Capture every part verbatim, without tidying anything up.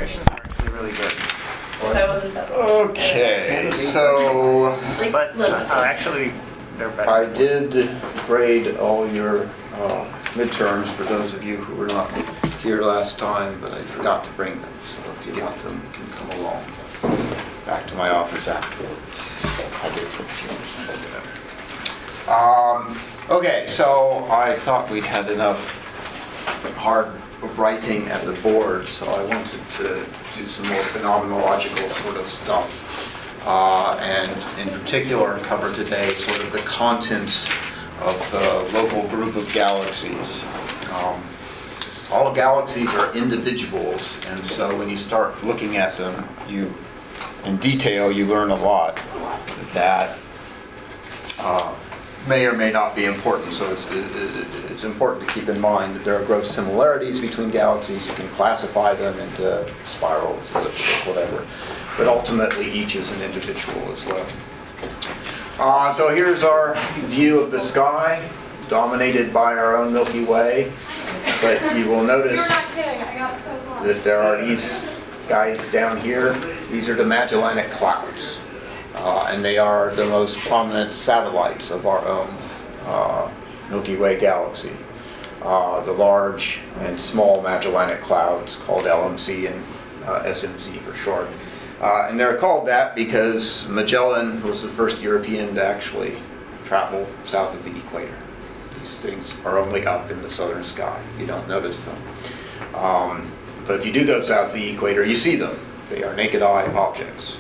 demonstrations are actually really good. If I wasn't that Okay, so like, But look, uh, actually, they're better. I did grade all your uh, midterms for those of you who were not here last time, but I forgot to bring them. So if you want them, you can come along back to my office afterwards. I did fix yours. Um, okay, so I thought we'd had enough hard writing at the board, so I wanted to do some more phenomenological sort of stuff, uh, and in particular cover today sort of the contents of the local group of galaxies. Um, all galaxies are individuals, and so when you start looking at them, you, in detail, you learn a lot that uh, may or may not be important. So it's, it's important to keep in mind that there are gross similarities between galaxies. You can classify them into spirals, ellipticals, whatever. But ultimately, each is an individual as well. Uh, so here's our view of the sky, dominated by our own Milky Way. But you will notice You're not kidding. I got so close. that there are these guys down here. These are the Magellanic Clouds. Uh, and they are the most prominent satellites of our own uh, Milky Way galaxy. Uh, the large and small Magellanic Clouds, called L M C and uh, S M C for short. Uh, and they're called that because Magellan was the first European to actually travel south of the equator. These things are only up in the southern sky. You don't notice them. Um, but if you do go south of the equator, you see them. They are naked eye objects.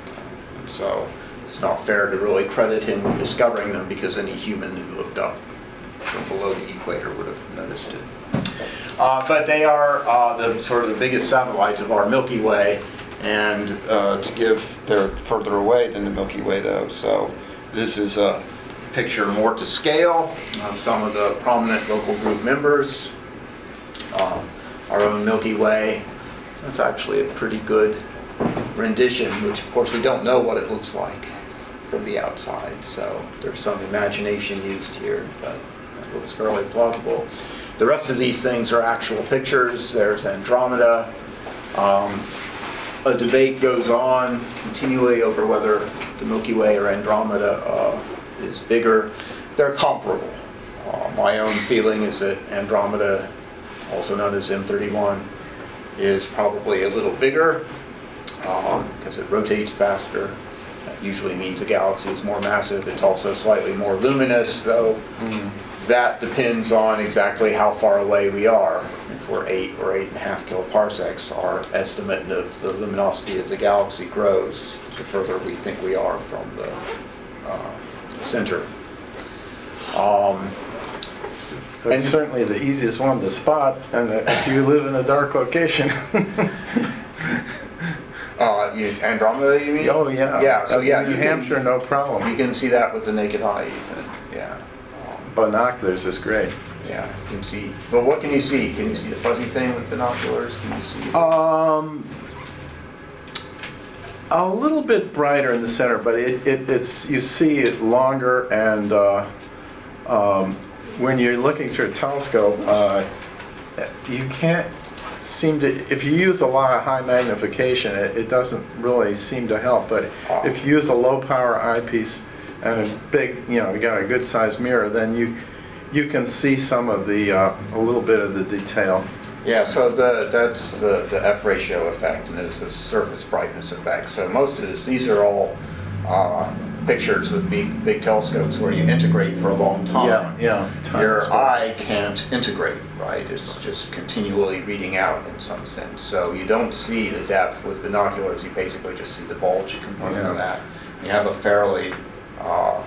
So it's not fair to really credit him with discovering them, because any human who looked up from below the equator would have noticed it. Uh, but they are uh, the sort of the biggest satellites of our Milky Way, and uh, to give, they're further away than the Milky Way though. So this is a picture more to scale of some of the prominent local group members. Uh, our own Milky Way. That's actually a pretty good rendition, which of course we don't know what it looks like from the outside, so there's some imagination used here, but it looks fairly plausible. The rest of these things are actual pictures. There's Andromeda. Um, a debate goes on continually over whether the Milky Way or Andromeda uh, is bigger. They're comparable. Uh, my own feeling is that Andromeda, also known as M thirty-one, is probably a little bigger, because um, it rotates faster. That usually means the galaxy is more massive. It's also slightly more luminous, though mm. that depends on exactly how far away we are. If we're eight or eight and a half kiloparsecs, our estimate of the luminosity of the galaxy grows the further we think we are from the uh, center. Um, That's and certainly the easiest one to spot, and if you live in a dark location. Uh, you, Andromeda, you mean? Oh yeah. Yeah. So yeah, New you Hampshire, can, no problem. You can see that with the naked eye, even. Yeah. Binoculars is great. Yeah, you can see. But what can you see? Can you see the fuzzy thing with binoculars? Can you see? Um, a little bit brighter in the center, but it, it it's you see it longer, and uh, um, when you're looking through a telescope, uh, you can't seem to, if you use a lot of high magnification, it, it doesn't really seem to help. But if you use a low power eyepiece and a big, you know, you got a good sized mirror, then you you can see some of the uh, a little bit of the detail. Yeah, so the, that's the, the F ratio effect, and there's the surface brightness effect. So most of this, these are all uh, pictures with big, big telescopes where you integrate for a long time. Yeah, yeah. Your eye can't integrate, right? It's just continually reading out in some sense. So you don't see the depth with binoculars. You basically just see the bulge component Yeah. of that. You have a fairly uh,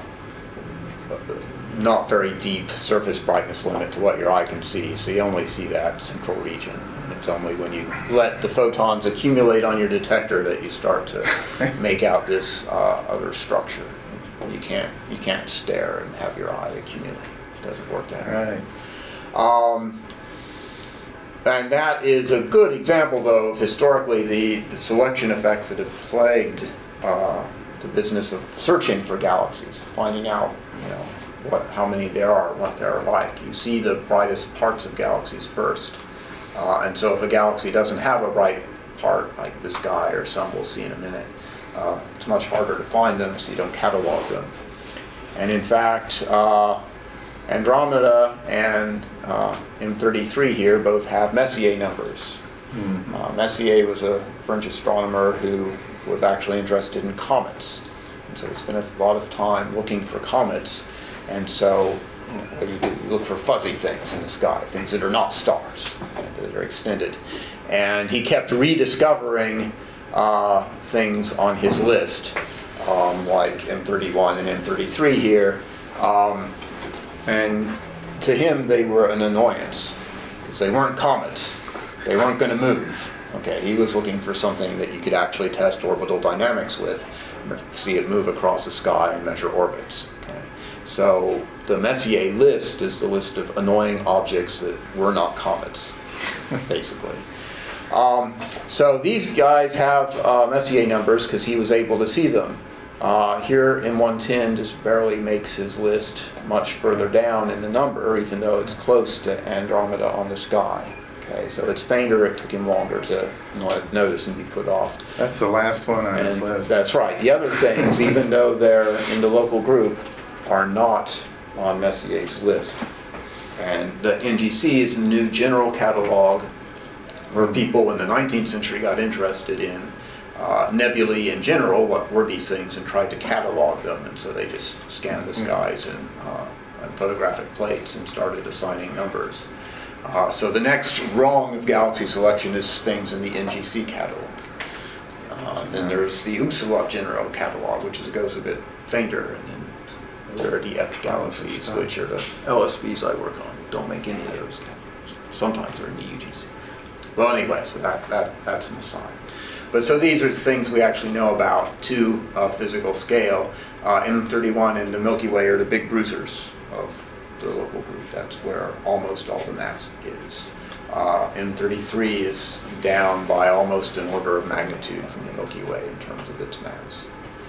not very deep surface brightness limit to what your eye can see. So you only see that central region. And it's only when you let the photons accumulate on your detector that you start to make out this uh, other structure. You can't you can't stare and have your eye accumulate. It doesn't work that way. Right. Um, and that is a good example, though, of historically the, the selection effects that have plagued uh, the business of searching for galaxies, finding out, you know, what, how many there are, what they're like. You see the brightest parts of galaxies first. Uh, and so if a galaxy doesn't have a bright apart, like this guy or some we'll see in a minute. Uh, it's much harder to find them, so you don't catalog them. And in fact, uh, Andromeda and uh, M thirty-three here both have Messier numbers. Mm-hmm. uh, Messier was a French astronomer who was actually interested in comets. And so he spent a lot of time looking for comets. And so you, know, you look for fuzzy things in the sky, things that are not stars, that are extended. And he kept rediscovering uh, things on his list, um, like M thirty-one and M thirty-three here. Um, and to him, they were an annoyance, because they weren't comets. They weren't going to move. Okay, he was looking for something that you could actually test orbital dynamics with, see it move across the sky and measure orbits. Okay. So the Messier list is the list of annoying objects that were not comets, basically. Um, so these guys have uh, Messier numbers because he was able to see them. Uh, here M one ten just barely makes his list much further down in the number, even though it's close to Andromeda on the sky. Okay, so it's fainter, it took him longer to notice and be put off. That's the last one on his And list. that's right. The other things, even though they're in the local group, are not on Messier's list. And the N G C is a new general catalog where people in the nineteenth century got interested in uh, nebulae in general, what were these things, and tried to catalog them. And so they just scanned the skies and, uh, and photographic plates and started assigning numbers. Uh, so the next rung of galaxy selection is things in the N G C catalog. Uh, then there's the Uppsala General Catalog, which is, goes a bit fainter, and then there are the F galaxies, which are the L S Bs I work on. Don't make any of those. Sometimes they're in the U G C. Well, anyway, so that, that that's an aside. But so these are things we actually know about to a physical scale. Uh, M thirty-one and the Milky Way are the big bruisers of the local group. That's where almost all the mass is. Uh, M thirty-three is down by almost an order of magnitude from the Milky Way in terms of its mass.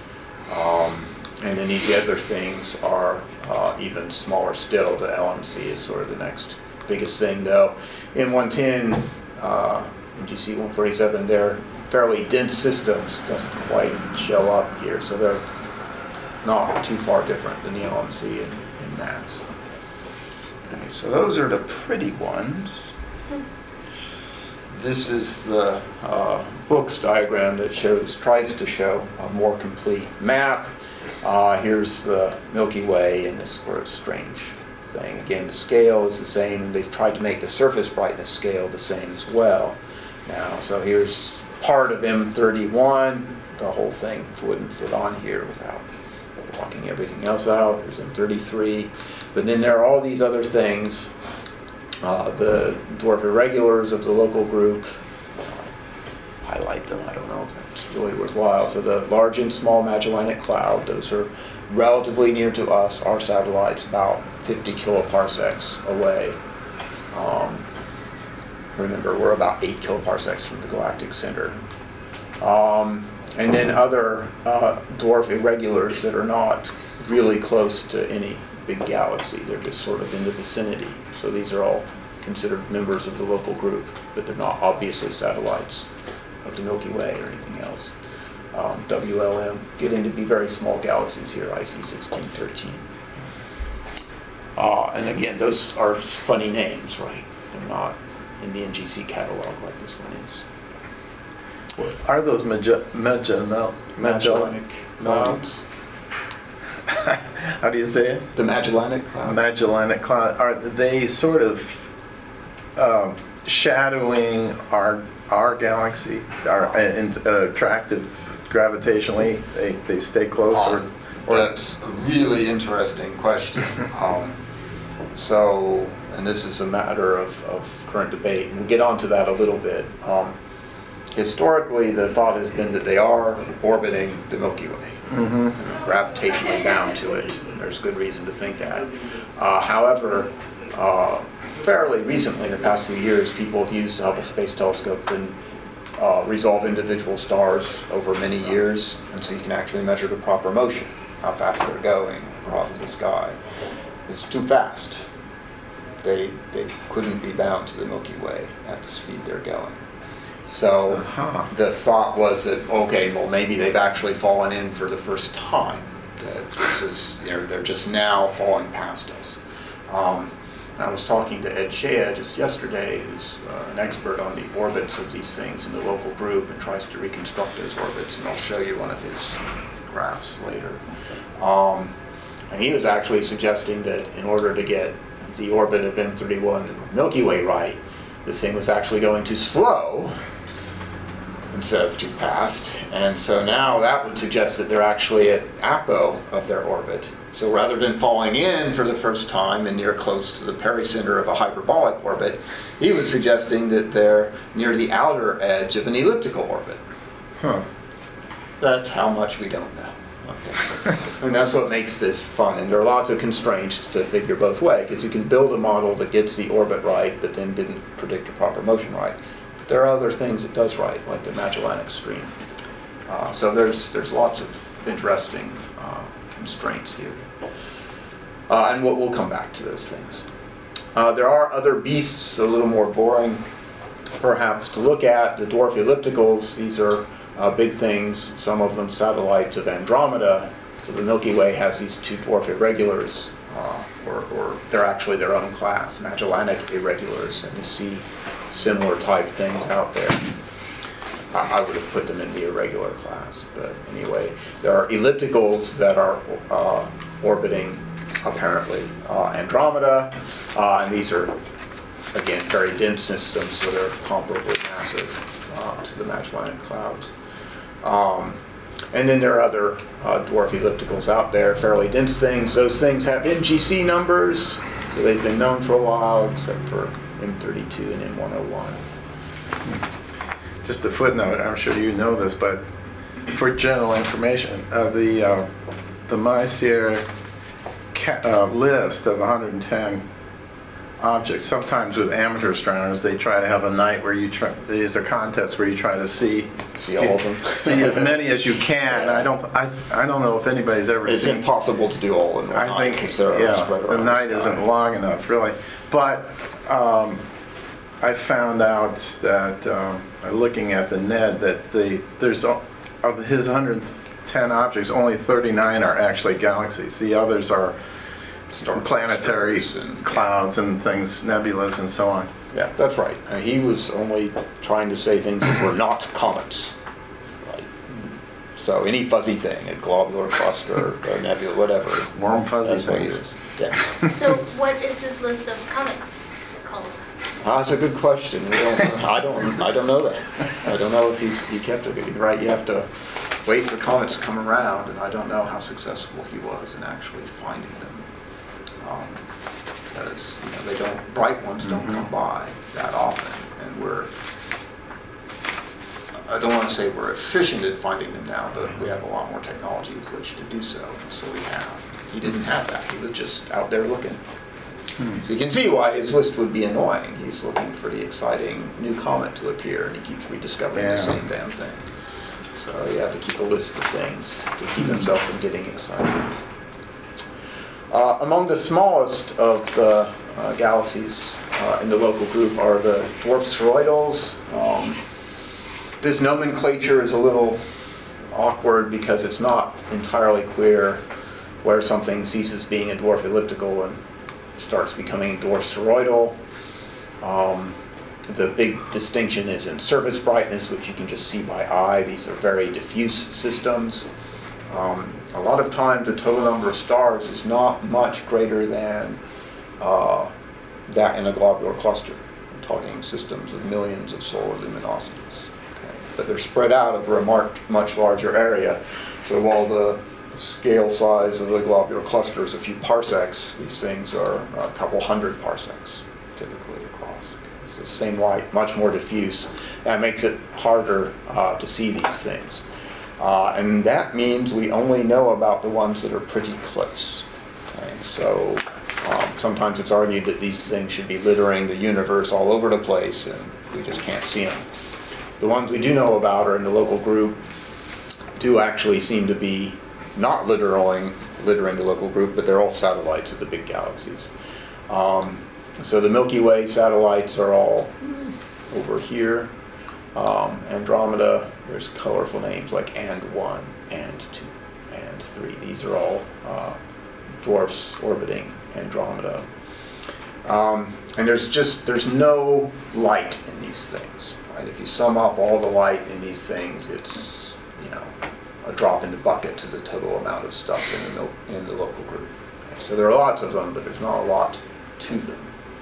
Um, and then these other things are uh, even smaller still. The L M C is sort of the next biggest thing, though. M one ten, uh, N G C one forty-seven, they're fairly dense systems, doesn't quite show up here, so they're not too far different than the L M C in, in mass. Okay, so those are the pretty ones. This is the uh, Book's diagram that shows, tries to show a more complete map. Uh, here's the Milky Way in this sort of strange thing. Again, the scale is the same, and they've tried to make the surface brightness scale the same as well. Now, so here's part of M thirty-one. The whole thing wouldn't fit on here without blocking everything else out. There's M thirty-three. But then there are all these other things. Uh, the dwarf irregulars of the local group. Uh, highlight them. I don't know if that's really worthwhile. So the large and small Magellanic Cloud, those are relatively near to us. Our satellite's about fifty kiloparsecs away. Um, remember, we're about eight kiloparsecs from the galactic center. Um, and then other uh, dwarf irregulars that are not really close to any big galaxy. They're just sort of in the vicinity. So these are all considered members of the local group, but they're not obviously satellites of the Milky Way or anything else. Um, W L M, getting to be very small galaxies here, I C sixteen thirteen. Uh, and again, those are funny names, right? They're not in the N G C catalog like this one is. Are those Magellanic Magellanic Magellanic Clouds. How do you say it? The Magellanic Cloud. Magellanic Cloud. Are they sort of um, shadowing our our galaxy? Are uh, attractive gravitationally? They they stay close, or, or That's a really interesting question. um, so, and this is a matter of, of current debate, and we'll get onto that a little bit. Um, historically, the thought has been that they are orbiting the Milky Way. Mm-hmm. Gravitationally bound to it. There's good reason to think that. Uh, however, uh, fairly recently, in the past few years, people have used the Hubble Space Telescope and uh, resolve individual stars over many years, and so you can actually measure the proper motion, how fast they're going across the sky. It's too fast. They, they couldn't be bound to the Milky Way at the speed they're going. So Uh-huh. the thought was that, okay, well, maybe they've actually fallen in for the first time. That this is, you know, they're just now falling past us. Um, I was talking to Ed Shea just yesterday, who's uh, an expert on the orbits of these things in the local group and tries to reconstruct those orbits, and I'll show you one of his graphs later. Um, and he was actually suggesting that in order to get the orbit of M thirty-one Milky Way right, this thing was actually going too slow instead of too fast. And so now that would suggest that they're actually at apo of their orbit. So rather than falling in for the first time and near close to the pericenter of a hyperbolic orbit, he was suggesting that they're near the outer edge of an elliptical orbit. Huh. That's how much we don't know. Okay. And that's what makes this fun. And there are lots of constraints to figure both ways, because you can build a model that gets the orbit right, but then didn't predict the proper motion right. But there are other things it does right, like the Magellanic Stream. Uh, so there's there's lots of interesting uh, constraints here. Uh, and we'll, we'll come back to those things. Uh, there are other beasts, a little more boring, perhaps, to look at. The dwarf ellipticals, these are uh, big things, some of them satellites of Andromeda. So the Milky Way has these two dwarf irregulars, uh, or, or they're actually their own class, Magellanic irregulars, and you see similar type things out there. I would have put them in the irregular class, but anyway, there are ellipticals that are uh, orbiting, apparently, uh, Andromeda, uh, and these are, again, very dense systems, so they're comparably massive uh, to the Magellanic Clouds. Um, and then there are other uh, dwarf ellipticals out there, fairly dense things. Those things have N G C numbers, so they've been known for a while, except for M thirty-two and M one oh one. Just a footnote, I'm sure you know this, but for general information, uh, the uh, the MySierra ca- uh, list of one hundred ten objects, sometimes with amateur astronomers, they try to have a night where you try, there's a contest where you try to see See all of them? see as many as you can. I don't I I don't know if anybody's ever It's seen. impossible to do all in one I night, think, because they're yeah, spread the around night sky. isn't long enough, really. But um, I found out that, um, by looking at the N E D, that the, there's, o- of his one hundred ten objects, only thirty-nine are actually galaxies. The others are Star- planetary stars and- clouds and things, nebulas and so on. Yeah, that's right. And he was only trying to say things that were not comets. Right. So any fuzzy thing, a globular cluster, a nebula, whatever. Warm fuzzy That's what he things. was. Yeah. So what is this list of comets called? Ah, that's a good question. We don't, I don't, I don't know that. I don't know if he's, he kept it. You're right, you have to wait for comets to come around, and I don't know how successful he was in actually finding them. Um, because, you know, they don't, bright ones don't come by that often, and we're, I don't want to say we're efficient at finding them now, but we have a lot more technology with which to do so, and so we have. He didn't have that. He was just out there looking. So you can see why his list would be annoying. He's looking for the exciting new comet to appear, and he keeps rediscovering Yeah. the same damn thing. So you have to keep a list of things to keep himself from getting excited. Uh, among the smallest of the uh, galaxies uh, in the local group are the dwarf spheroidals. Um, this nomenclature is a little awkward because it's not entirely clear where something ceases being a dwarf elliptical and starts becoming dwarf spheroidal. Um, the big distinction is in surface brightness, which you can just see by eye. These are very diffuse systems. Um, a lot of times the total number of stars is not much greater than uh, that in a globular cluster. I'm talking systems of millions of solar luminosities. Okay? But they're spread out over a mar- much larger area. So while the scale size of the globular cluster is a few parsecs, these things are a couple hundred parsecs typically across. It's the same light, much more diffuse. That makes it harder uh, to see these things. Uh, and that means we only know about the ones that are pretty close. Okay? So um, sometimes it's argued that these things should be littering the universe all over the place, and we just can't see them. The ones we do know about are in the local group, do actually seem to be not littering, littering the local group, but they're all satellites of the big galaxies. Um, so the Milky Way satellites are all over here. Um, Andromeda, there's colorful names like and one, and two, and three. These are all uh, dwarfs orbiting Andromeda. Um, and there's just, there's no light in these things, right? If you sum up all the light in these things, it's, you know, a drop in the bucket to the total amount of stuff in the, mil- in the local group. Okay, so there are lots of them, but there's not a lot to them.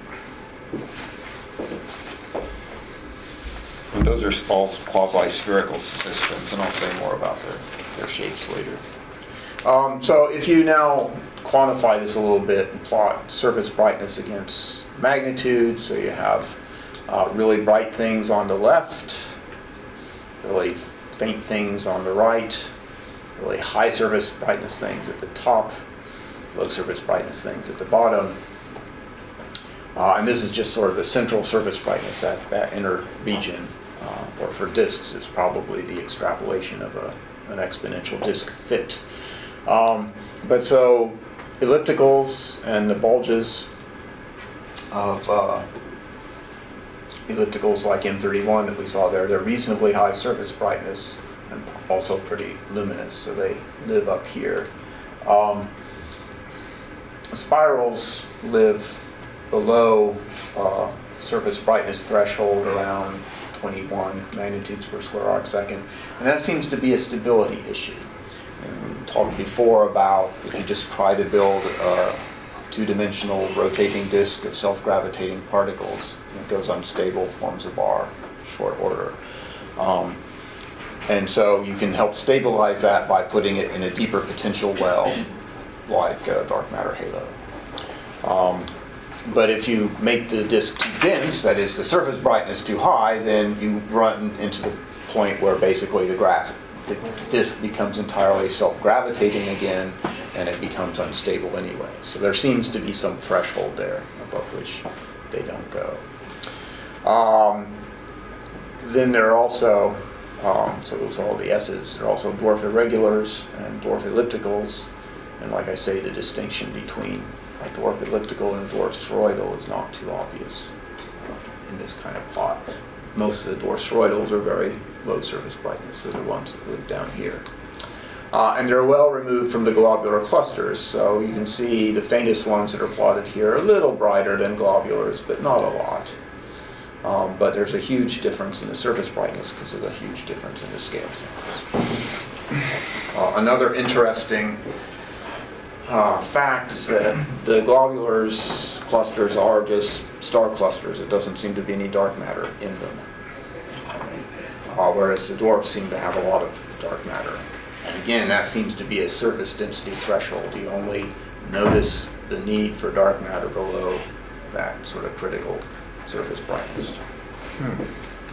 And those are all quasi-spherical systems, and I'll say more about their, their shapes later. Um, so if you now quantify this a little bit and plot surface brightness against magnitude, so you have uh, really bright things on the left, really faint things on the right, really high surface brightness things at the top, low surface brightness things at the bottom. Uh, and this is just sort of the central surface brightness, that, that inner region. Uh, or for disks, it's probably the extrapolation of a, an exponential disk fit. Um, but so ellipticals and the bulges of uh, ellipticals like M thirty-one that we saw there, they're reasonably high surface brightness and also pretty luminous, so they live up here. Um, spirals live below uh, surface brightness threshold around twenty-one magnitudes per square arc second, and that seems to be a stability issue. And we talked before about if you just try to build a two-dimensional rotating disk of self-gravitating particles, it goes unstable, forms a bar, short order. Um, and so you can help stabilize that by putting it in a deeper potential well, like a dark matter halo. Um, But if you make the disk too dense, that is the surface brightness too high, then you run into the point where basically the, grass, the disk becomes entirely self-gravitating again, and it becomes unstable anyway. So there seems to be some threshold there above which they don't go. Um, then there are also, um, so those are all the S's, there are also dwarf irregulars and dwarf ellipticals, and like I say, the distinction between a dwarf elliptical and a dwarf spheroidal is not too obvious uh, in this kind of plot. Most of the dwarf spheroidals are very low surface brightness, so they're ones that live down here. Uh, and they're well removed from the globular clusters, so you can see the faintest ones that are plotted here are a little brighter than globulars, but not a lot. Um, but there's a huge difference in the surface brightness because of the huge difference in the scale size. Uh, another interesting Uh, fact is that the globulars clusters are just star clusters. It doesn't seem to be any dark matter in them. Uh, whereas the dwarfs seem to have a lot of dark matter. And again, that seems to be a surface density threshold. You only notice the need for dark matter below that sort of critical surface brightness. Hmm.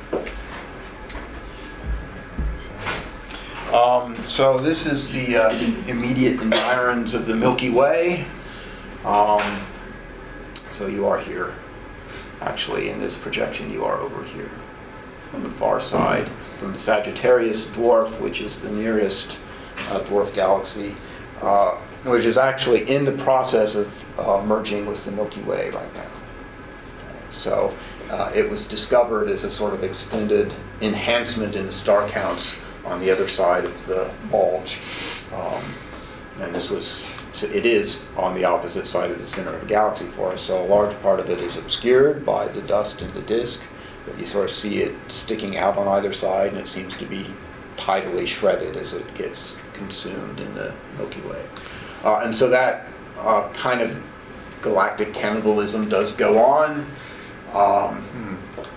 Um, so this is the uh, immediate environs of the Milky Way. Um, so you are here. Actually, in this projection, you are over here on the far side from the Sagittarius dwarf, which is the nearest uh, dwarf galaxy, uh, which is actually in the process of uh, merging with the Milky Way right now. So uh, it was discovered as a sort of extended enhancement in the star counts on the other side of the bulge. Um, and this was, it is on the opposite side of the center of the galaxy for us, so a large part of it is obscured by the dust in the disk, but you sort of see it sticking out on either side, and it seems to be tidally shredded as it gets consumed in the Milky Way. Uh, and so that uh, kind of galactic cannibalism does go on. Um, hmm.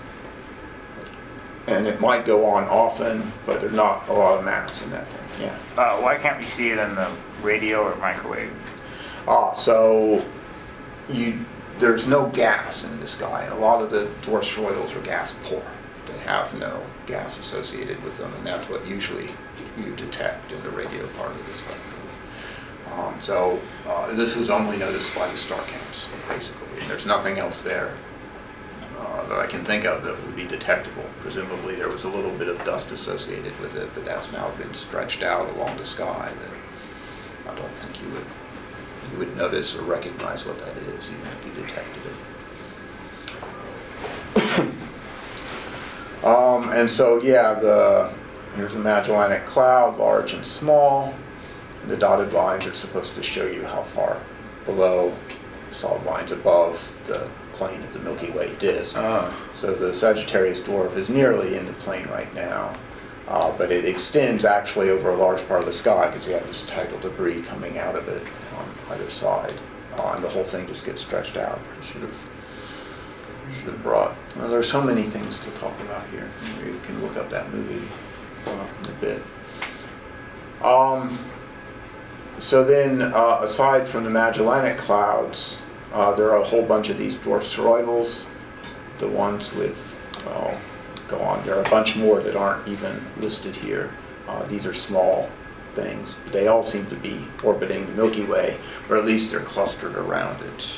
And it might go on often, but there's not a lot of mass in that thing. Yeah. Uh, why can't we see it in the radio or microwave? Ah, so you there's no gas in the sky. A lot of the dwarf spheroidals are gas poor. They have no gas associated with them, and that's what usually you detect in the radio part of the spectrum. Um, so uh, this was only noticed by the star counts, basically. There's nothing else there Uh, that I can think of that would be detectable. Presumably there was a little bit of dust associated with it, but that's now been stretched out along the sky that I don't think you would you would notice or recognize what that is, even if you detected it. Um, and so, yeah, the here's a Magellanic Cloud, large and small. The dotted lines are supposed to show you how far below, solid lines above the plane of the Milky Way disk. Ah. So the Sagittarius dwarf is nearly in the plane right now, uh, but it extends actually over a large part of the sky because you have this tidal debris coming out of it on either side, uh, and the whole thing just gets stretched out. I should have should have brought. Well, there's so many things to talk about here. You can look up that movie uh, in a bit. Um, so then, uh, aside from the Magellanic Clouds, uh, there are a whole bunch of these dwarf spheroidals. The ones with, oh, go on, there are a bunch more that aren't even listed here. Uh, these are small things. They all seem to be orbiting the Milky Way, or at least they're clustered around it.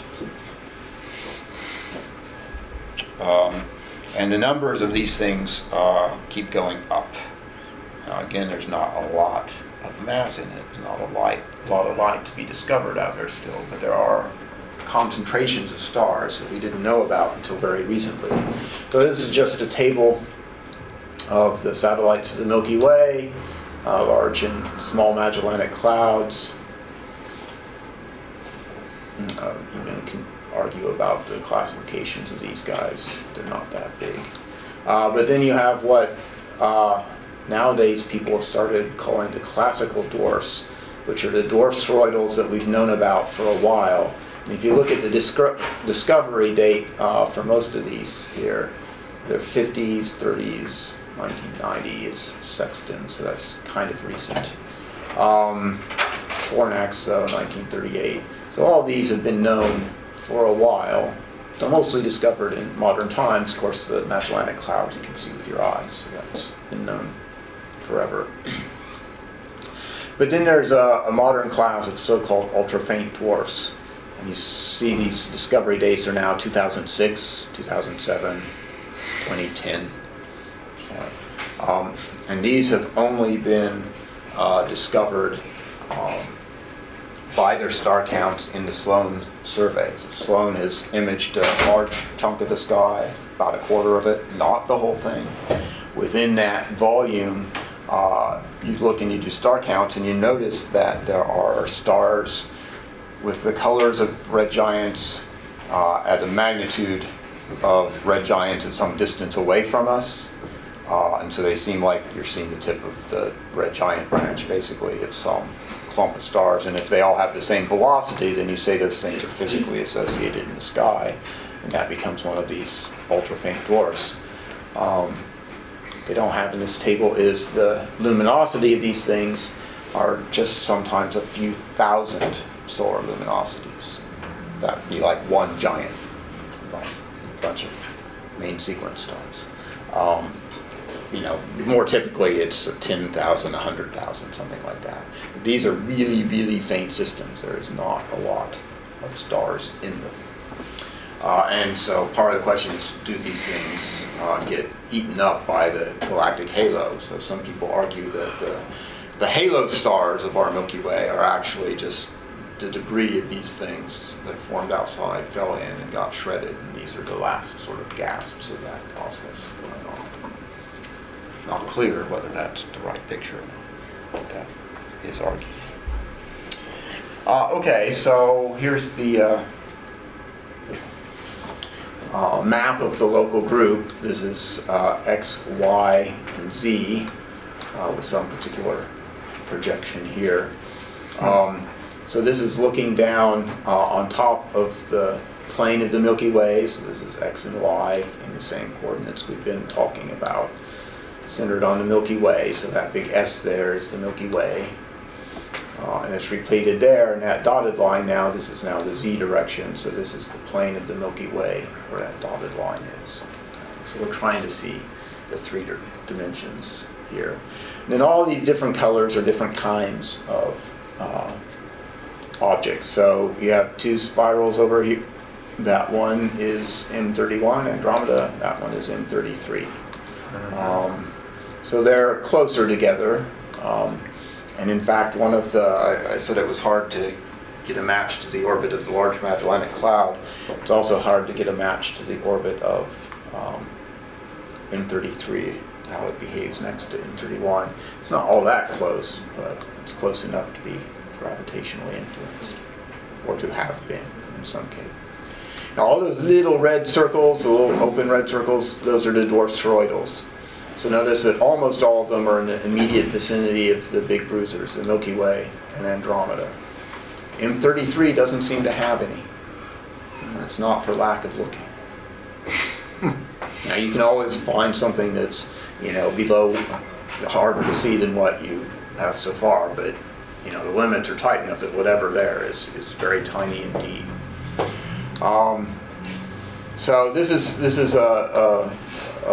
Um, and the numbers of these things uh, keep going up. Now again, there's not a lot of mass in it. There's not a light, a lot of light to be discovered out there still, but there are concentrations of stars that we didn't know about until very recently. So this is just a table of the satellites of the Milky Way, uh, large and small Magellanic Clouds. Uh, even can argue about the classifications of these guys. They're not that big. Uh, but then you have what uh, nowadays people have started calling the classical dwarfs, which are the dwarf spheroidals that we've known about for a while. And if you look at the disco- discovery date uh, for most of these here, they're fifties, thirties, nineteen ninety is Sexton, so that's kind of recent. Um, Fornax, uh, nineteen thirty-eight. So all these have been known for a while. They're mostly discovered in modern times. Of course, the Magellanic Cloud you can see with your eyes, so that's been known forever. But then there's a, a modern class of so-called ultra-faint dwarfs. And you see these discovery dates are now two thousand six, two thousand seven, twenty ten. Okay. Um, and these have only been uh, discovered um, by their star counts in the Sloan surveys. So Sloan has imaged a large chunk of the sky, about a quarter of it, not the whole thing. Within that volume, uh, you look and you do star counts, and you notice that there are stars with the colors of red giants uh, at a magnitude of red giants at some distance away from us. Uh, and so they seem like you're seeing the tip of the red giant branch, basically, of some clump of stars. And if they all have the same velocity, then you say those things are physically associated in the sky, and that becomes one of these ultra-faint dwarfs. Um, they don't have in this table is the luminosity of these things are just sometimes a few thousand solar luminosities. That'd be like one giant, like a bunch of main sequence stars. Um, you know, more typically it's ten thousand, one hundred thousand, something like that. But these are really, really faint systems. There is not a lot of stars in them. Uh, and so part of the question is, do these things uh, get eaten up by the galactic halo? So some people argue that the, the halo stars of our Milky Way are actually just the debris of these things that formed outside, fell in, and got shredded. And these are the last sort of gasps of that process going on. Not clear whether that's the right picture or not, but that is argued. Uh, okay, so here's the uh, uh, map of the local group. This is uh, X, Y, and Z uh, with some particular projection here. Um, So this is looking down uh, on top of the plane of the Milky Way. So this is X and Y in the same coordinates we've been talking about, centered on the Milky Way. So that big S there is the Milky Way. Uh, and it's repleted there, and that dotted line now, this is now the Z direction. So this is the plane of the Milky Way, where that dotted line is. So we're trying to see the three di- dimensions here. And then all these different colors are different kinds of uh, objects. So you have two spirals over here. That one is M thirty-one, Andromeda. That one is M thirty-three. Um, so they're closer together. Um, and in fact, one of the, I, I said it was hard to get a match to the orbit of the Large Magellanic Cloud. It's also hard to get a match to the orbit of um, M thirty-three, how it behaves next to M thirty-one. It's not all that close, but it's close enough to be gravitationally influenced, or to have been in some case. Now all those little red circles, the little open red circles, those are the dwarf spheroidals. So notice that almost all of them are in the immediate vicinity of the big bruisers, the Milky Way and Andromeda. M thirty-three doesn't seem to have any. And it's not for lack of looking. Now you can always find something that's, you know, below, harder to see than what you have so far, but you know, the limits are tight enough that whatever there is is very tiny indeed. Um, so this is this is a, a,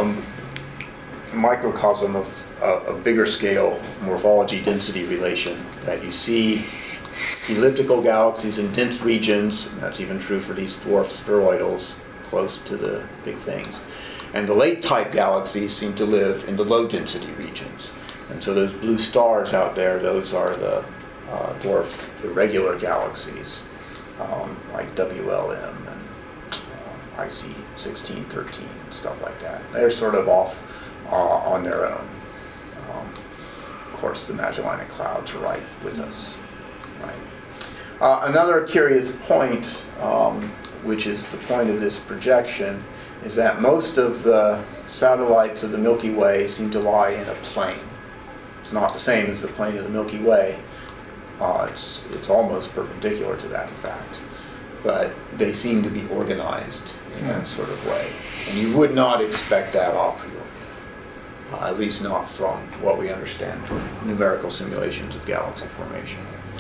a microcosm of a, a bigger scale morphology density relation that you see elliptical galaxies in dense regions, and that's even true for these dwarf spheroidals close to the big things. And the late type galaxies seem to live in the low density regions. And so those blue stars out there, those are the uh, dwarf irregular galaxies, um, like W L M and uh, I C sixteen thirteen, and stuff like that. They're sort of off uh, on their own. Um, of course, the Magellanic Clouds are right with us. Right. Uh, another curious point, um, which is the point of this projection, is that most of the satellites of the Milky Way seem to lie in a plane. It's not the same as the plane of the Milky Way. Uh, it's, it's almost perpendicular to that, in fact. But they seem to be organized in that sort of way. And you would not expect that a priori, uh, at least not from what we understand from numerical simulations of galaxy formation.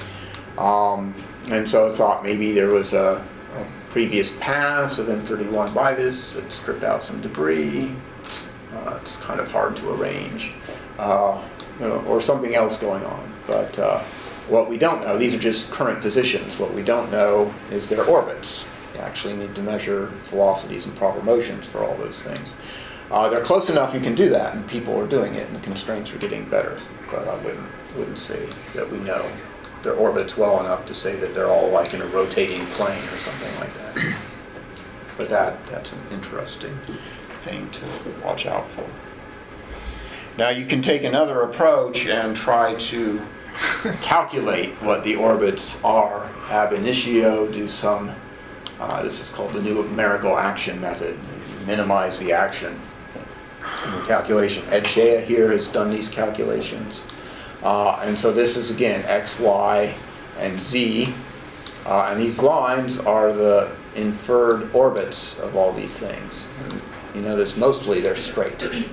Um, and so I thought maybe there was a, a previous pass of M thirty-one by this that stripped out some debris. Uh, it's kind of hard to arrange, uh, you know, or something else going on. But uh, what we don't know, these are just current positions. What we don't know is their orbits. You actually need to measure velocities and proper motions for all those things. Uh, they're close enough you can do that, and people are doing it, and the constraints are getting better. But I wouldn't, wouldn't say that we know their orbits well enough to say that they're all like in a rotating plane or something like that. But that, that's an interesting thing to watch out for. Now you can take another approach and try to calculate what the orbits are ab initio, do some, uh, this is called the numerical action method, minimize the action in the calculation. Ed Shea here has done these calculations. Uh, and so this is again X, Y, and Z, uh, and these lines are the inferred orbits of all these things. And you notice mostly they're straight. Okay.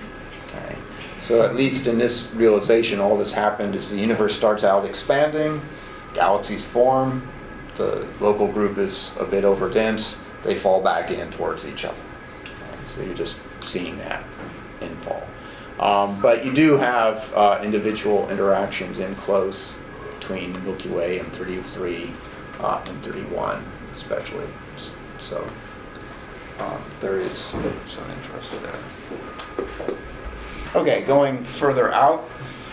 So at least in this realization, all that's happened is the universe starts out expanding, galaxies form, the local group is a bit overdense, they fall back in towards each other. Okay. So you're just seeing that infall. Um, but you do have uh, individual interactions in close between Milky Way, M thirty-three, uh, M thirty-one especially. So um, there is some interest there. Okay, going further out.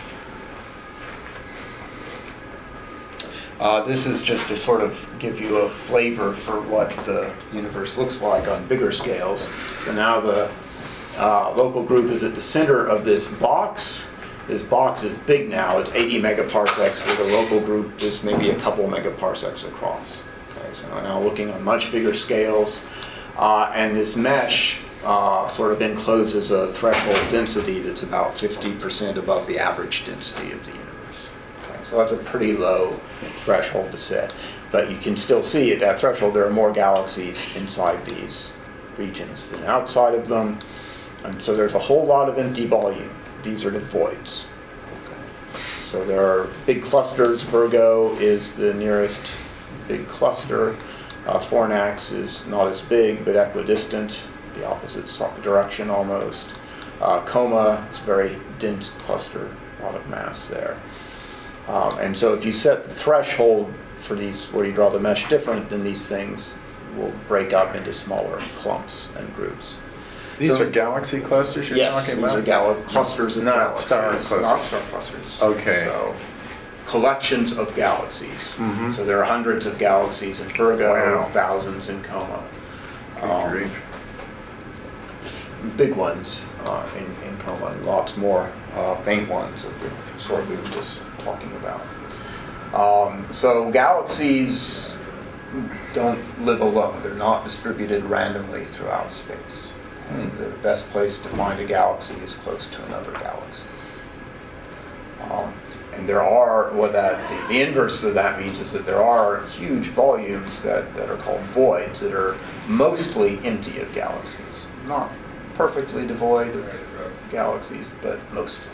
Uh, this is just to sort of give you a flavor for what the universe looks like on bigger scales. So now the Uh, local group is at the center of this box. This box is big now. It's eighty megaparsecs, where the local group is maybe a couple megaparsecs across. Okay, so we're now looking on much bigger scales. Uh, and this mesh uh, sort of encloses a threshold density that's about fifty percent above the average density of the universe. Okay, so that's a pretty low threshold to set. But you can still see at that threshold there are more galaxies inside these regions than outside of them. And so there's a whole lot of empty volume. These are the voids. Okay. So there are big clusters. Virgo is the nearest big cluster. Uh, Fornax is not as big, but equidistant, the opposite direction almost. Uh, Coma is a very dense cluster, a lot of mass there. Um, and so if you set the threshold for these, where you draw the mesh different, then these things will break up into smaller clumps and groups. These So- are galaxy clusters you're Yes, talking these about? are gal- clusters of Not galaxies. star clusters. Not star clusters. Okay. So, collections of galaxies. Mhm. So there are hundreds of galaxies in Virgo, Wow. thousands in Coma. Good Um, grief. big ones uh, in, in Coma, and lots more uh, faint ones of the sort we were just talking about. Um, so galaxies don't live alone. They're not distributed randomly throughout space. And the best place to find a galaxy is close to another galaxy. Um, and there are, what that, the, the inverse of that means is that there are huge volumes that, that are called voids that are mostly empty of galaxies. Not perfectly devoid of galaxies, but mostly.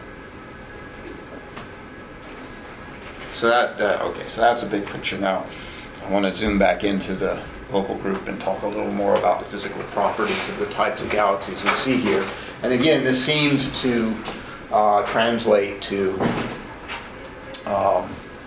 So that, uh, okay, so that's a big picture. Now, I want to zoom back into the local group and talk a little more about the physical properties of the types of galaxies we see here. And again, this seems to uh, translate to um,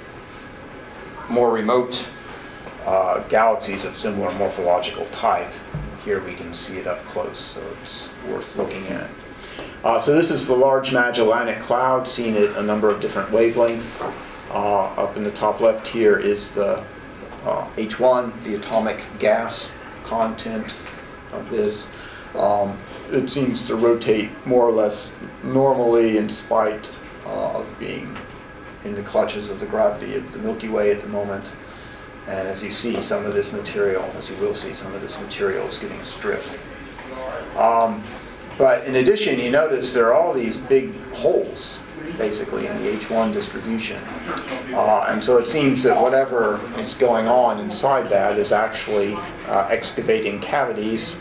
more remote uh, galaxies of similar morphological type. Here we can see it up close, so it's worth looking at. Uh, so this is the Large Magellanic Cloud, seen at a number of different wavelengths. Uh, up in the top left here is the uh, H one, the atomic gas content of this. Um, it seems to rotate more or less normally in spite uh, of being in the clutches of the gravity of the Milky Way at the moment. And as you see, some of this material, as you will see, some of this material is getting stripped. Um, but in addition, you notice there are all these big holes, basically, in the H one distribution. Uh, and so it seems that whatever is going on inside that is actually uh, excavating cavities.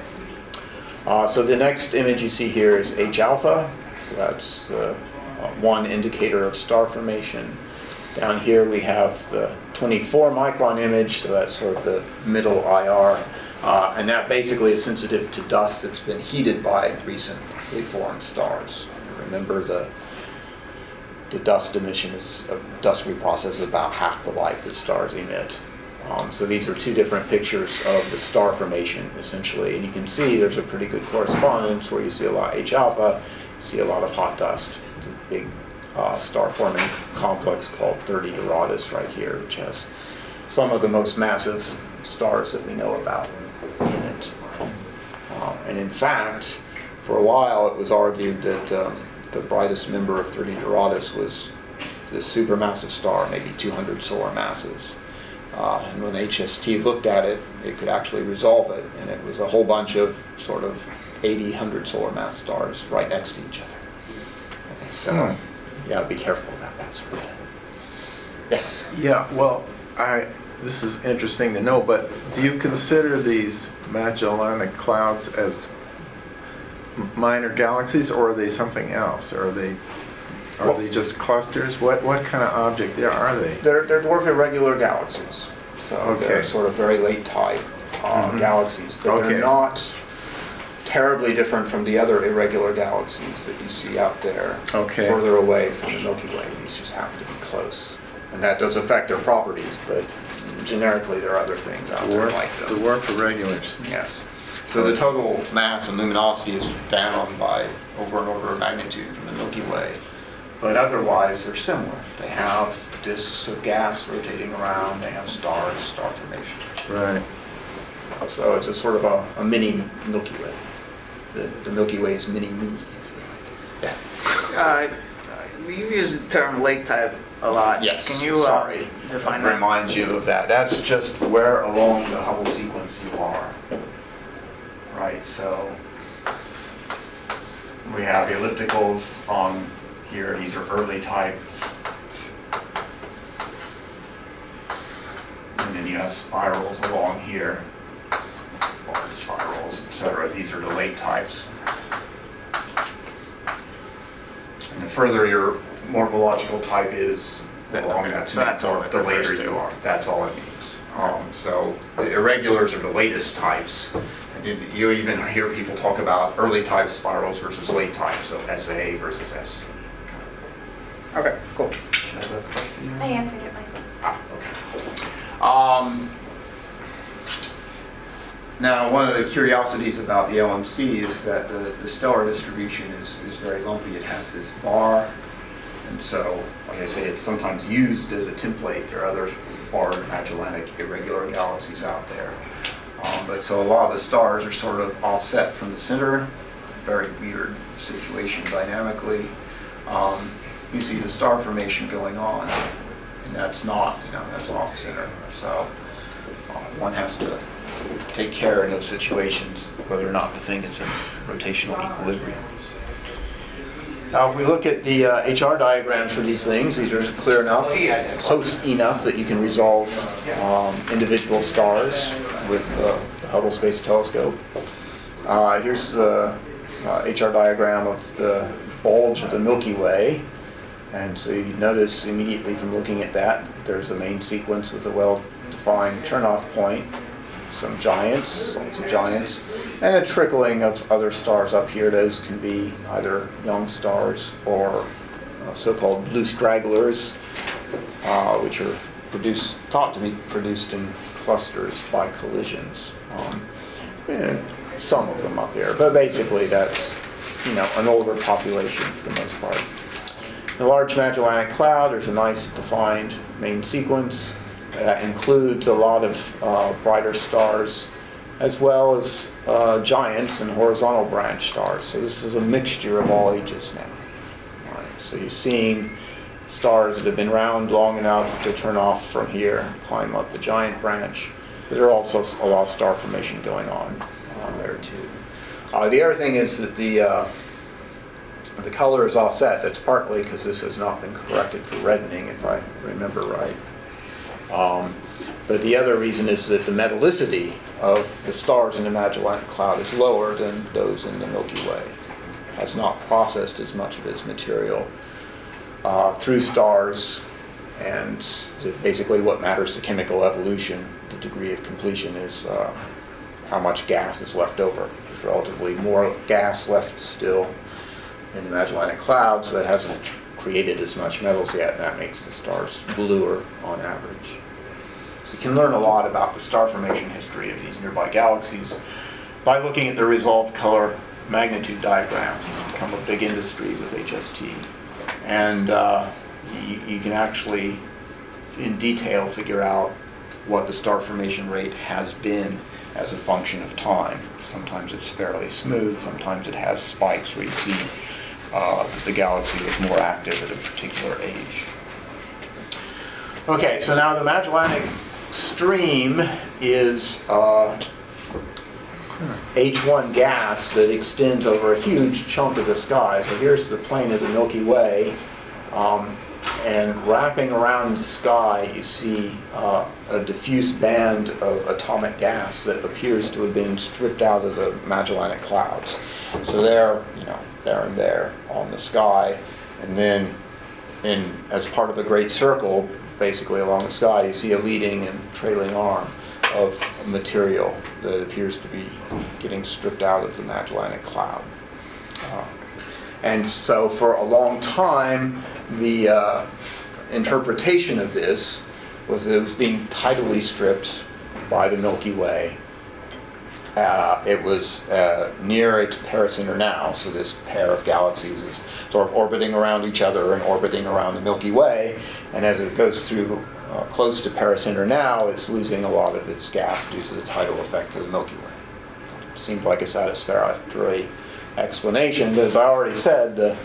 Uh, so the next image you see here is H alpha. So that's uh, one indicator of star formation. Down here we have the twenty-four micron image, so that's sort of the middle I R. Uh, and that basically is sensitive to dust that's been heated by recently formed stars. Remember, the the dust emission is, uh, dust reprocess is about half the light that stars emit. Um, so these are two different pictures of the star formation, essentially. And you can see there's a pretty good correspondence where you see a lot of H alpha, you see a lot of hot dust. It's a big uh, star-forming complex called thirty Doradus right here, which has some of the most massive stars that we know about in it. Uh, and in fact, for a while it was argued that um, the brightest member of thirty Doradus was this supermassive star, maybe two hundred solar masses. Uh, and when H S T looked at it, it could actually resolve it, and it was a whole bunch of sort of eighty, one hundred solar mass stars right next to each other. Okay, so mm. you gotta be careful about that sort of thing. Yes? Yeah, well, I, this is interesting to know, but do you consider these Magellanic Clouds as minor galaxies, or are they something else? Or are they Are well, they just clusters? What what kind of object are they? They're, they're dwarf irregular galaxies. So okay. They're sort of very late type uh, mm-hmm. galaxies. But okay. They're not terribly different from the other irregular galaxies that you see out there okay. further away from the Milky Way. These just happen to be close. And that does affect their properties, but generically there are other things out dwarf, there like them. Dwarf irregulars. Yes. So the total mass and luminosity is down by over and over of magnitude from the Milky Way. But otherwise, they're similar. They have disks of gas rotating around. They have stars, star formation. Right. So it's a sort of a, a mini Milky Way. The, the Milky Way is mini me, if you like. Yeah. Uh, we use the term late type a lot. Yes. Can you uh, Sorry. define I'll that? Remind you of that. That's just where along the Hubble sequence you are. Right. So we have ellipticals on here. These are early types. And then you have spirals along here, large spirals, et cetera. These are the late types. And the further your morphological type is along that, so that's all it the later refers to. you are. That's all it means. Um, so the irregulars are the latest types. And you even hear people talk about early type spirals versus late types, so S A versus S C. Okay, cool. I answered it myself. Ah, okay. Um, now, one of the curiosities about the L M C is that the, the stellar distribution is, is very lumpy. It has this bar, and so, like I say, it's sometimes used as a template. There are other barred Magellanic irregular galaxies out there. Um, but so a lot of the stars are sort of offset from the center, very weird situation dynamically. Um, you see the star formation going on, and that's not, you know, that's off center. So uh, one has to take care in those situations whether or not the thing is in rotational equilibrium. Now, if we look at the uh, H R diagrams for these things, these are clear enough, close enough that you can resolve um, individual stars with uh, the Hubble Space Telescope. Uh, here's the uh, H R diagram of the bulge of the Milky Way. And so you notice immediately from looking at that, there's a main sequence with a well-defined turn-off point, some giants, lots of giants, and a trickling of other stars up here. Those can be either young stars or uh, so-called blue stragglers, uh, which are produced, thought to be produced in clusters by collisions. Um, and some of them up here, but basically that's, you know, an older population for the most part. The Large Magellanic Cloud, there's a nice defined main sequence that includes a lot of uh, brighter stars as well as uh, giants and horizontal branch stars. So this is a mixture of all ages now. All right, so you're seeing stars that have been around long enough to turn off from here, climb up the giant branch. But there are also a lot of star formation going on on there too. Uh, the other thing is that the uh, the color is offset. That's partly because this has not been corrected for reddening, if I remember right. Um, but the other reason is that the metallicity of the stars in the Magellanic Cloud is lower than those in the Milky Way. It has not processed as much of its material uh, through stars, and basically what matters to chemical evolution, the degree of completion, is uh, how much gas is left over. There's relatively more gas left still in the Magellanic Cloud, so that hasn't tr created as much metals yet, and that makes the stars bluer on average. So you can learn a lot about the star formation history of these nearby galaxies by looking at the resolved color magnitude diagrams. It's become a big industry with H S T. And uh, you, you can actually, in detail, figure out what the star formation rate has been as a function of time. Sometimes it's fairly smooth, sometimes it has spikes where you see uh, the galaxy was more active at a particular age. Okay, so now the Magellanic Stream is uh, H one gas that extends over a huge chunk of the sky. So here's the plane of the Milky Way. Um, And wrapping around the sky, you see uh, a diffuse band of atomic gas that appears to have been stripped out of the Magellanic Clouds. So they're, you know, there and there on the sky, and then, in as part of a great circle, basically along the sky, you see a leading and trailing arm of material that appears to be getting stripped out of the Magellanic Cloud. Uh, And so for a long time, the uh, interpretation of this was that it was being tidally stripped by the Milky Way. Uh, it was uh, near its pericenter now, so this pair of galaxies is sort of orbiting around each other and orbiting around the Milky Way, and as it goes through uh, close to pericenter now, it's losing a lot of its gas due to the tidal effect of the Milky Way. It seemed like a satisfactory explanation, but as I already said, the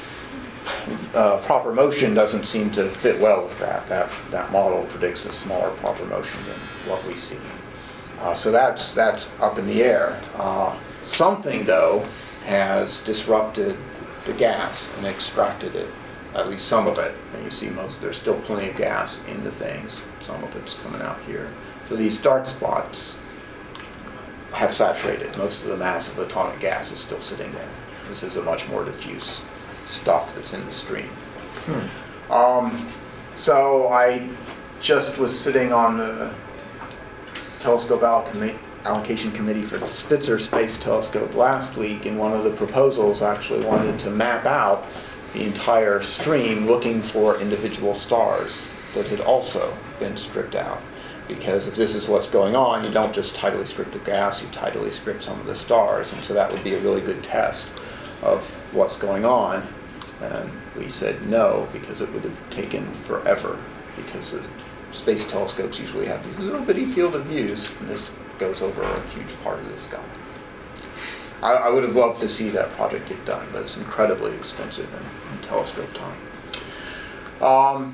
uh, proper motion doesn't seem to fit well with that. That, that model predicts a smaller proper motion than what we see. Uh, so that's, that's up in the air. Uh, something, though, has disrupted the gas and extracted it, at least some of it. And you see most, there's still plenty of gas in the things. Some of it's coming out here. So these dark spots have saturated. Most of the mass of atomic gas is still sitting there. This is a much more diffuse stuff that's in the stream. Hmm. Um, so I just was sitting on the telescope alloc allocation committee for the Spitzer Space Telescope last week, and one of the proposals actually wanted to map out the entire stream looking for individual stars that had also been stripped out. Because if this is what's going on, you don't just tidally strip the gas, you tidally strip some of the stars. And so that would be a really good test of what's going on. And we said no, because it would have taken forever, because the space telescopes usually have these little bitty field of views, and this goes over a huge part of the sky. I, I would have loved to see that project get done, but it's incredibly expensive in, in telescope time. Um,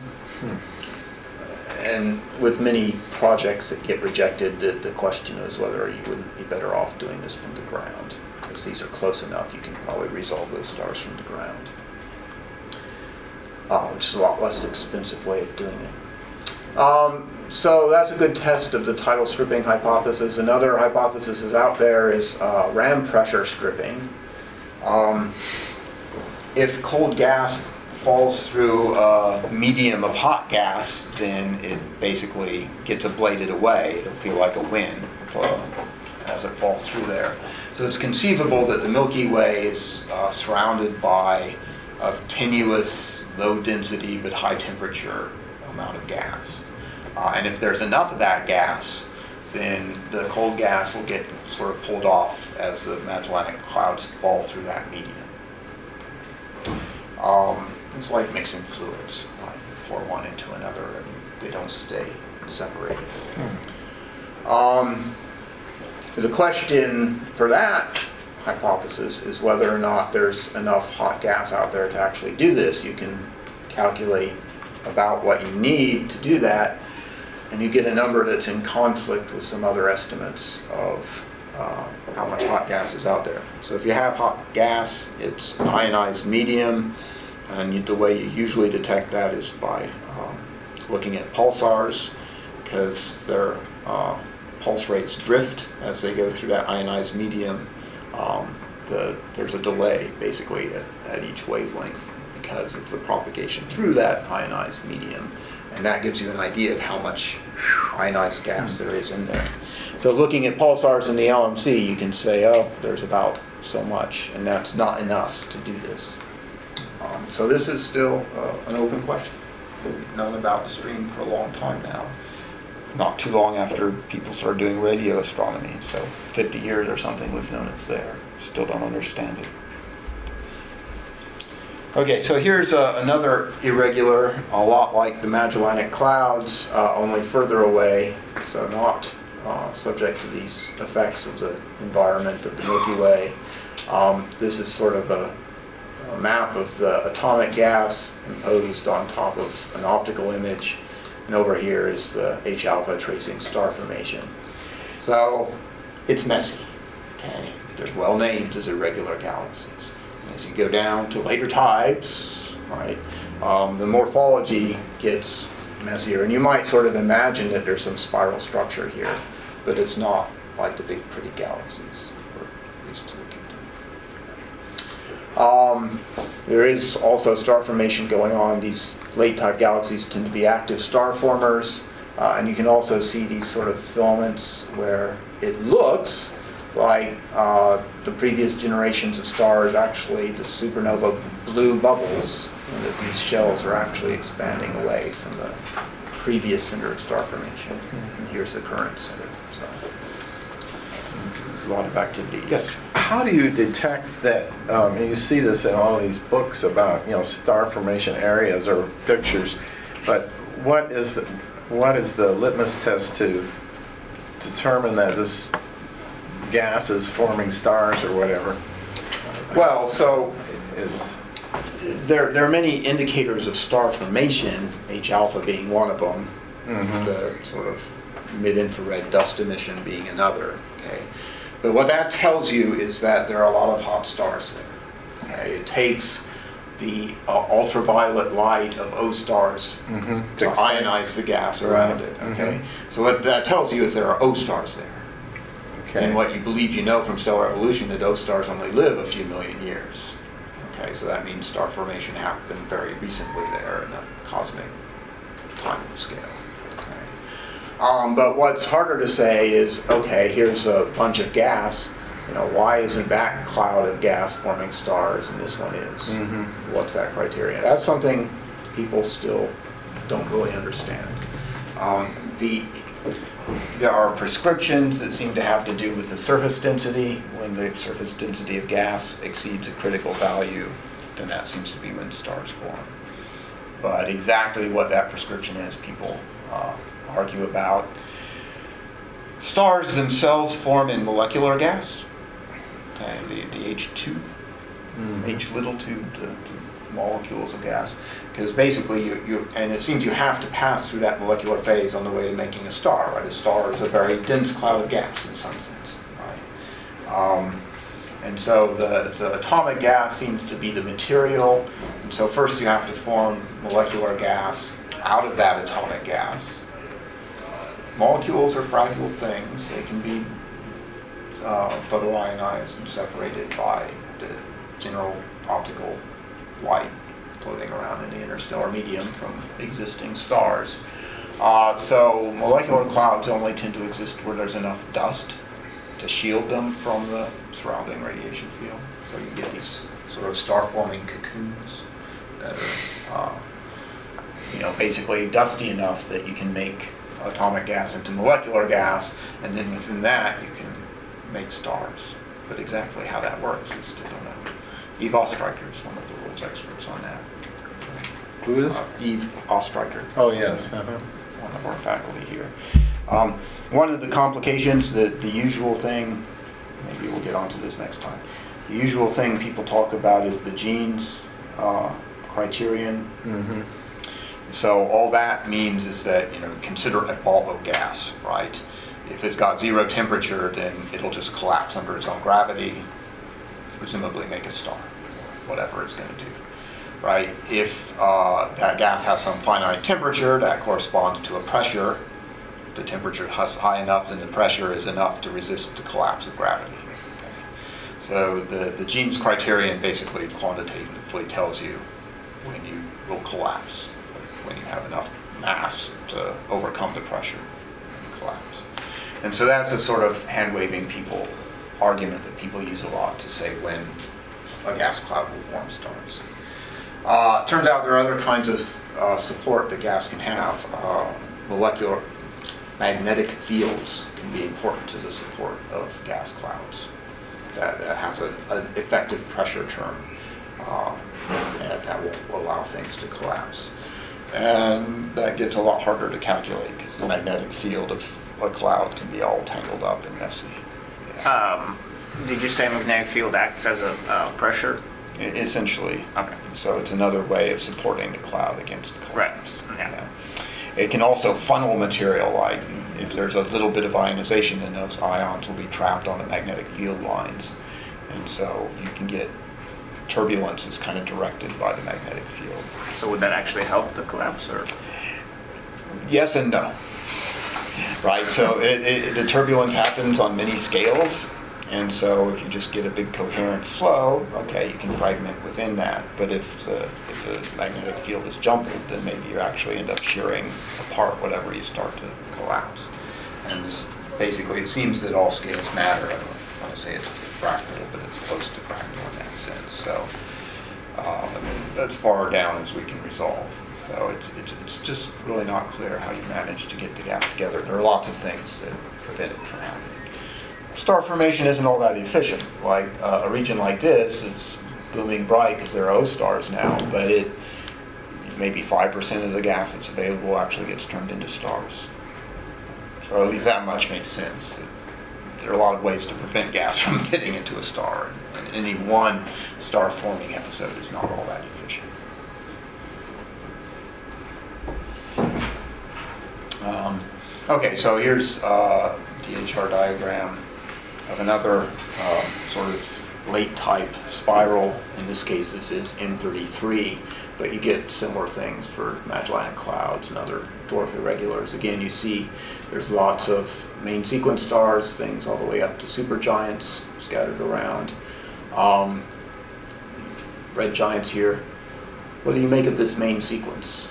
and with many projects that get rejected, the, the question is whether you wouldn't be better off doing this from the ground, because these are close enough, you can probably resolve those stars from the ground, uh, which is a lot less expensive way of doing it. Um, so that's a good test of the tidal stripping hypothesis. Another hypothesis is out there is uh, ram pressure stripping. Um, if cold gas falls through a medium of hot gas, then it basically gets ablated away. It'll feel like a wind uh, as it falls through there. So it's conceivable that the Milky Way is uh, surrounded by a tenuous, low density but high temperature amount of gas. Uh, and if there's enough of that gas, then the cold gas will get sort of pulled off as the Magellanic Clouds fall through that medium. Um, it's like mixing fluids. Right? Pour one into another and they don't stay separated. Hmm. Um, the question for that hypothesis is whether or not there's enough hot gas out there to actually do this. You can calculate about what you need to do that, and you get a number that's in conflict with some other estimates of uh, how much hot gas is out there. So if you have hot gas, it's an ionized medium, and you, the way you usually detect that is by um, looking at pulsars, because their uh, pulse rates drift as they go through that ionized medium. Um, the, there's a delay basically at, at each wavelength because of the propagation through that ionized medium. And that gives you an idea of how much ionized gas there is in there. So looking at pulsars in the L M C, you can say, oh, there's about so much, and that's not enough to do this. Um, so this is still uh, an open question. We've known about the stream for a long time now. Not too long after people started doing radio astronomy, so fifty years or something we've known it's there. Still don't understand it. Okay, so here's uh, another irregular, a lot like the Magellanic Clouds, uh, only further away, so not uh, subject to these effects of the environment of the Milky Way. Um, this is sort of a, a map of the atomic gas imposed on top of an optical image, and over here is the H alpha tracing star formation. So it's messy, okay? They're well named as irregular galaxies. As you go down to later types, right, um, the morphology gets messier. And you might sort of imagine that there's some spiral structure here, but it's not like the big pretty galaxies we're used to looking at. Um, there is also star formation going on. These late type galaxies tend to be active star formers. Uh, and you can also see these sort of filaments where it looks like uh, the previous generations of stars, actually the supernova blue bubbles, and that these shells are actually expanding away from the previous center of star formation. And here's the current center. So there's a lot of activity. Yes. How do you detect that? Um, and you see this in all these books about, you know, star formation areas or pictures, but what is the what is the litmus test to determine that this gas is forming stars or whatever? Well, so is there, there are many indicators of star formation, H alpha being one of them, mm-hmm. the sort of mid-infrared dust emission being another. Okay, but what that tells you is that there are a lot of hot stars there. Okay, it takes the uh, ultraviolet light of O stars mm-hmm. to ionize the gas around right. it. Okay, mm-hmm. so what that tells you is there are O stars there. Okay. And what you believe you know from stellar evolution, that those stars only live a few million years. Okay, so that means star formation happened very recently there in a cosmic time scale. Okay. Um, but what's harder to say is, okay, here's a bunch of gas. You know, why isn't that cloud of gas forming stars and this one is? Mm-hmm. What's that criteria? That's something people still don't really understand. Um, the There are prescriptions that seem to have to do with the surface density. When the surface density of gas exceeds a critical value, then that seems to be when stars form. But exactly what that prescription is, people uh, argue about. Stars themselves form in molecular gas. okay, the, the H two, H little two to, to molecules of gas. Because basically, you, you, and it seems you have to pass through that molecular phase on the way to making a star, right? A star is a very dense cloud of gas in some sense, right? Um, and so the, the atomic gas seems to be the material. And so first you have to form molecular gas out of that atomic gas. Molecules are fragile things. They can be uh, photoionized and separated by the general optical light floating around in the interstellar medium from existing stars. Uh, so molecular clouds only tend to exist where there's enough dust to shield them from the surrounding radiation field. So you get these sort of star-forming cocoons that are, uh, you know, basically dusty enough that you can make atomic gas into molecular gas, and then within that you can make stars. But exactly how that works, we still don't know. Eve Ostreicher is one of the world's experts on that. Who is? Uh, Eve Ostreicher. Oh, yes. Uh-huh. One of our faculty here. Um, one of the complications, the, the usual thing, maybe we'll get onto this next time, the usual thing people talk about is the genes uh, criterion. Mm-hmm. So all that means is that, you know, consider a ball of gas, right? If it's got zero temperature, then it'll just collapse under its own gravity, presumably make a star, whatever it's going to do, right? If uh, that gas has some finite temperature, that corresponds to a pressure. The temperature is high enough, then the pressure is enough to resist the collapse of gravity. Okay? So the, the Jeans criterion basically quantitatively tells you when you will collapse, when you have enough mass to overcome the pressure and collapse. And so that's a sort of hand-waving people argument that people use a lot to say when a gas cloud will form stars. Uh, turns out there are other kinds of uh, support that gas can have. Uh, molecular magnetic fields can be important to the support of gas clouds. That, that has an effective pressure term uh, that, that will allow things to collapse. And that gets a lot harder to calculate because the magnetic field of a cloud can be all tangled up and messy. Yeah. Um, did you say magnetic field acts as a uh, pressure? I- essentially. Okay. So it's another way of supporting the cloud against collapse. Right. Yeah. Yeah. It can also funnel material, like if there's a little bit of ionization, then those ions will be trapped on the magnetic field lines. And so you can get turbulence is kind of directed by the magnetic field. So would that actually help the collapse, or? Yes and no. Right, so it, it, the turbulence happens on many scales, and so if you just get a big coherent flow, okay, you can fragment within that. But if the, if the magnetic field is jumbled, then maybe you actually end up shearing apart whatever you start to collapse. And this, basically, it seems that all scales matter. I don't want to say it's fractal, but it's close to fractal in that sense. So um, that's far down as we can resolve. So it's, it's, it's just really not clear how you manage to get the gas together. There are lots of things that prevent it from happening. Star formation isn't all that efficient. Like uh, a region like this is blooming bright because there are O stars now, but it maybe five percent of the gas that's available actually gets turned into stars. So at least that much makes sense. There are a lot of ways to prevent gas from getting into a star, and any one star forming episode is not all that efficient. Um, okay, so here's uh, the H R diagram of another uh, sort of late type spiral. In this case, this is M thirty-three, but you get similar things for Magellanic Clouds and other dwarf irregulars. Again, you see there's lots of main sequence stars, things all the way up to supergiants scattered around. Um, red giants here. What do you make of this main sequence?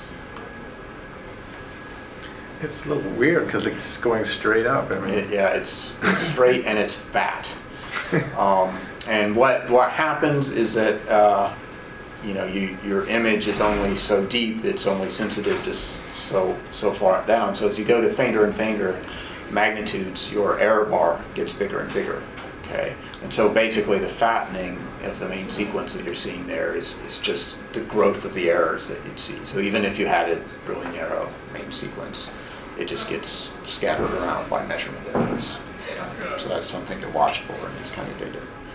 It's a little weird because it's going straight up. I mean, It, yeah, it's, it's straight and it's fat. Um, and what what happens is that uh, you know you, your image is only so deep; it's only sensitive to so so far down. So as you go to fainter and fainter magnitudes, your error bar gets bigger and bigger. Okay, and so basically the fattening of the main sequence that you're seeing there is is just the growth of the errors that you'd see. So even if you had a really narrow main sequence, it just gets scattered around by measurement errors. So that's something to watch for in this kind of data.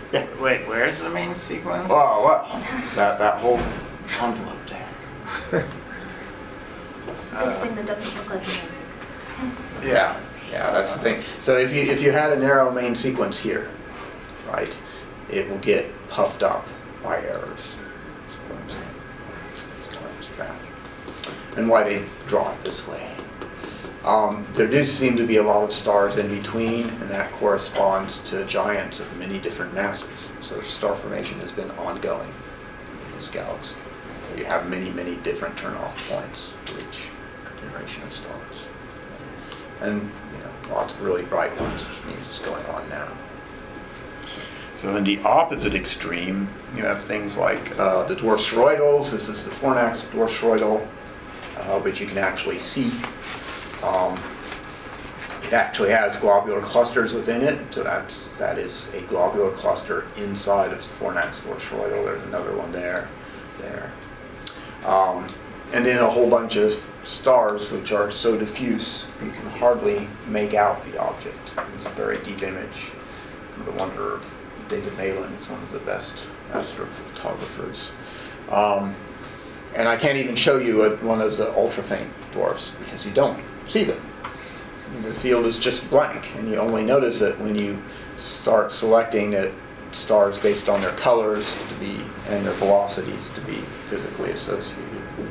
Yeah. Wait, where's the main sequence? Oh, well, that, that whole envelope there. The thing that doesn't look like music. Yeah, yeah, that's the thing. So if you, if you had a narrow main sequence here, right, it will get puffed up by errors. That's what I'm saying. That's bad. And why they draw it this way. Um, there do seem to be a lot of stars in between, and that corresponds to giants of many different masses. So star formation has been ongoing in this galaxy. You have many, many different turn-off points for each generation of stars. And, you know, lots of really bright ones, which means it's going on now. So in the opposite extreme, you have things like uh, the dwarf spheroidals. This is the Fornax dwarf spheroidal, uh, which you can actually see. Um, it actually has globular clusters within it, so that's, that is a globular cluster inside of the Fornax dwarf spheroidal. There's another one there, there. Um, and then a whole bunch of stars which are so diffuse you can hardly make out the object. It's a very deep image from the wonder of David Malin. He's one of the best astrophotographers. Um, and I can't even show you a, one of the ultra-faint dwarfs because you don't see them. The field is just blank, and you only notice it when you start selecting it stars based on their colors to be and their velocities to be physically associated.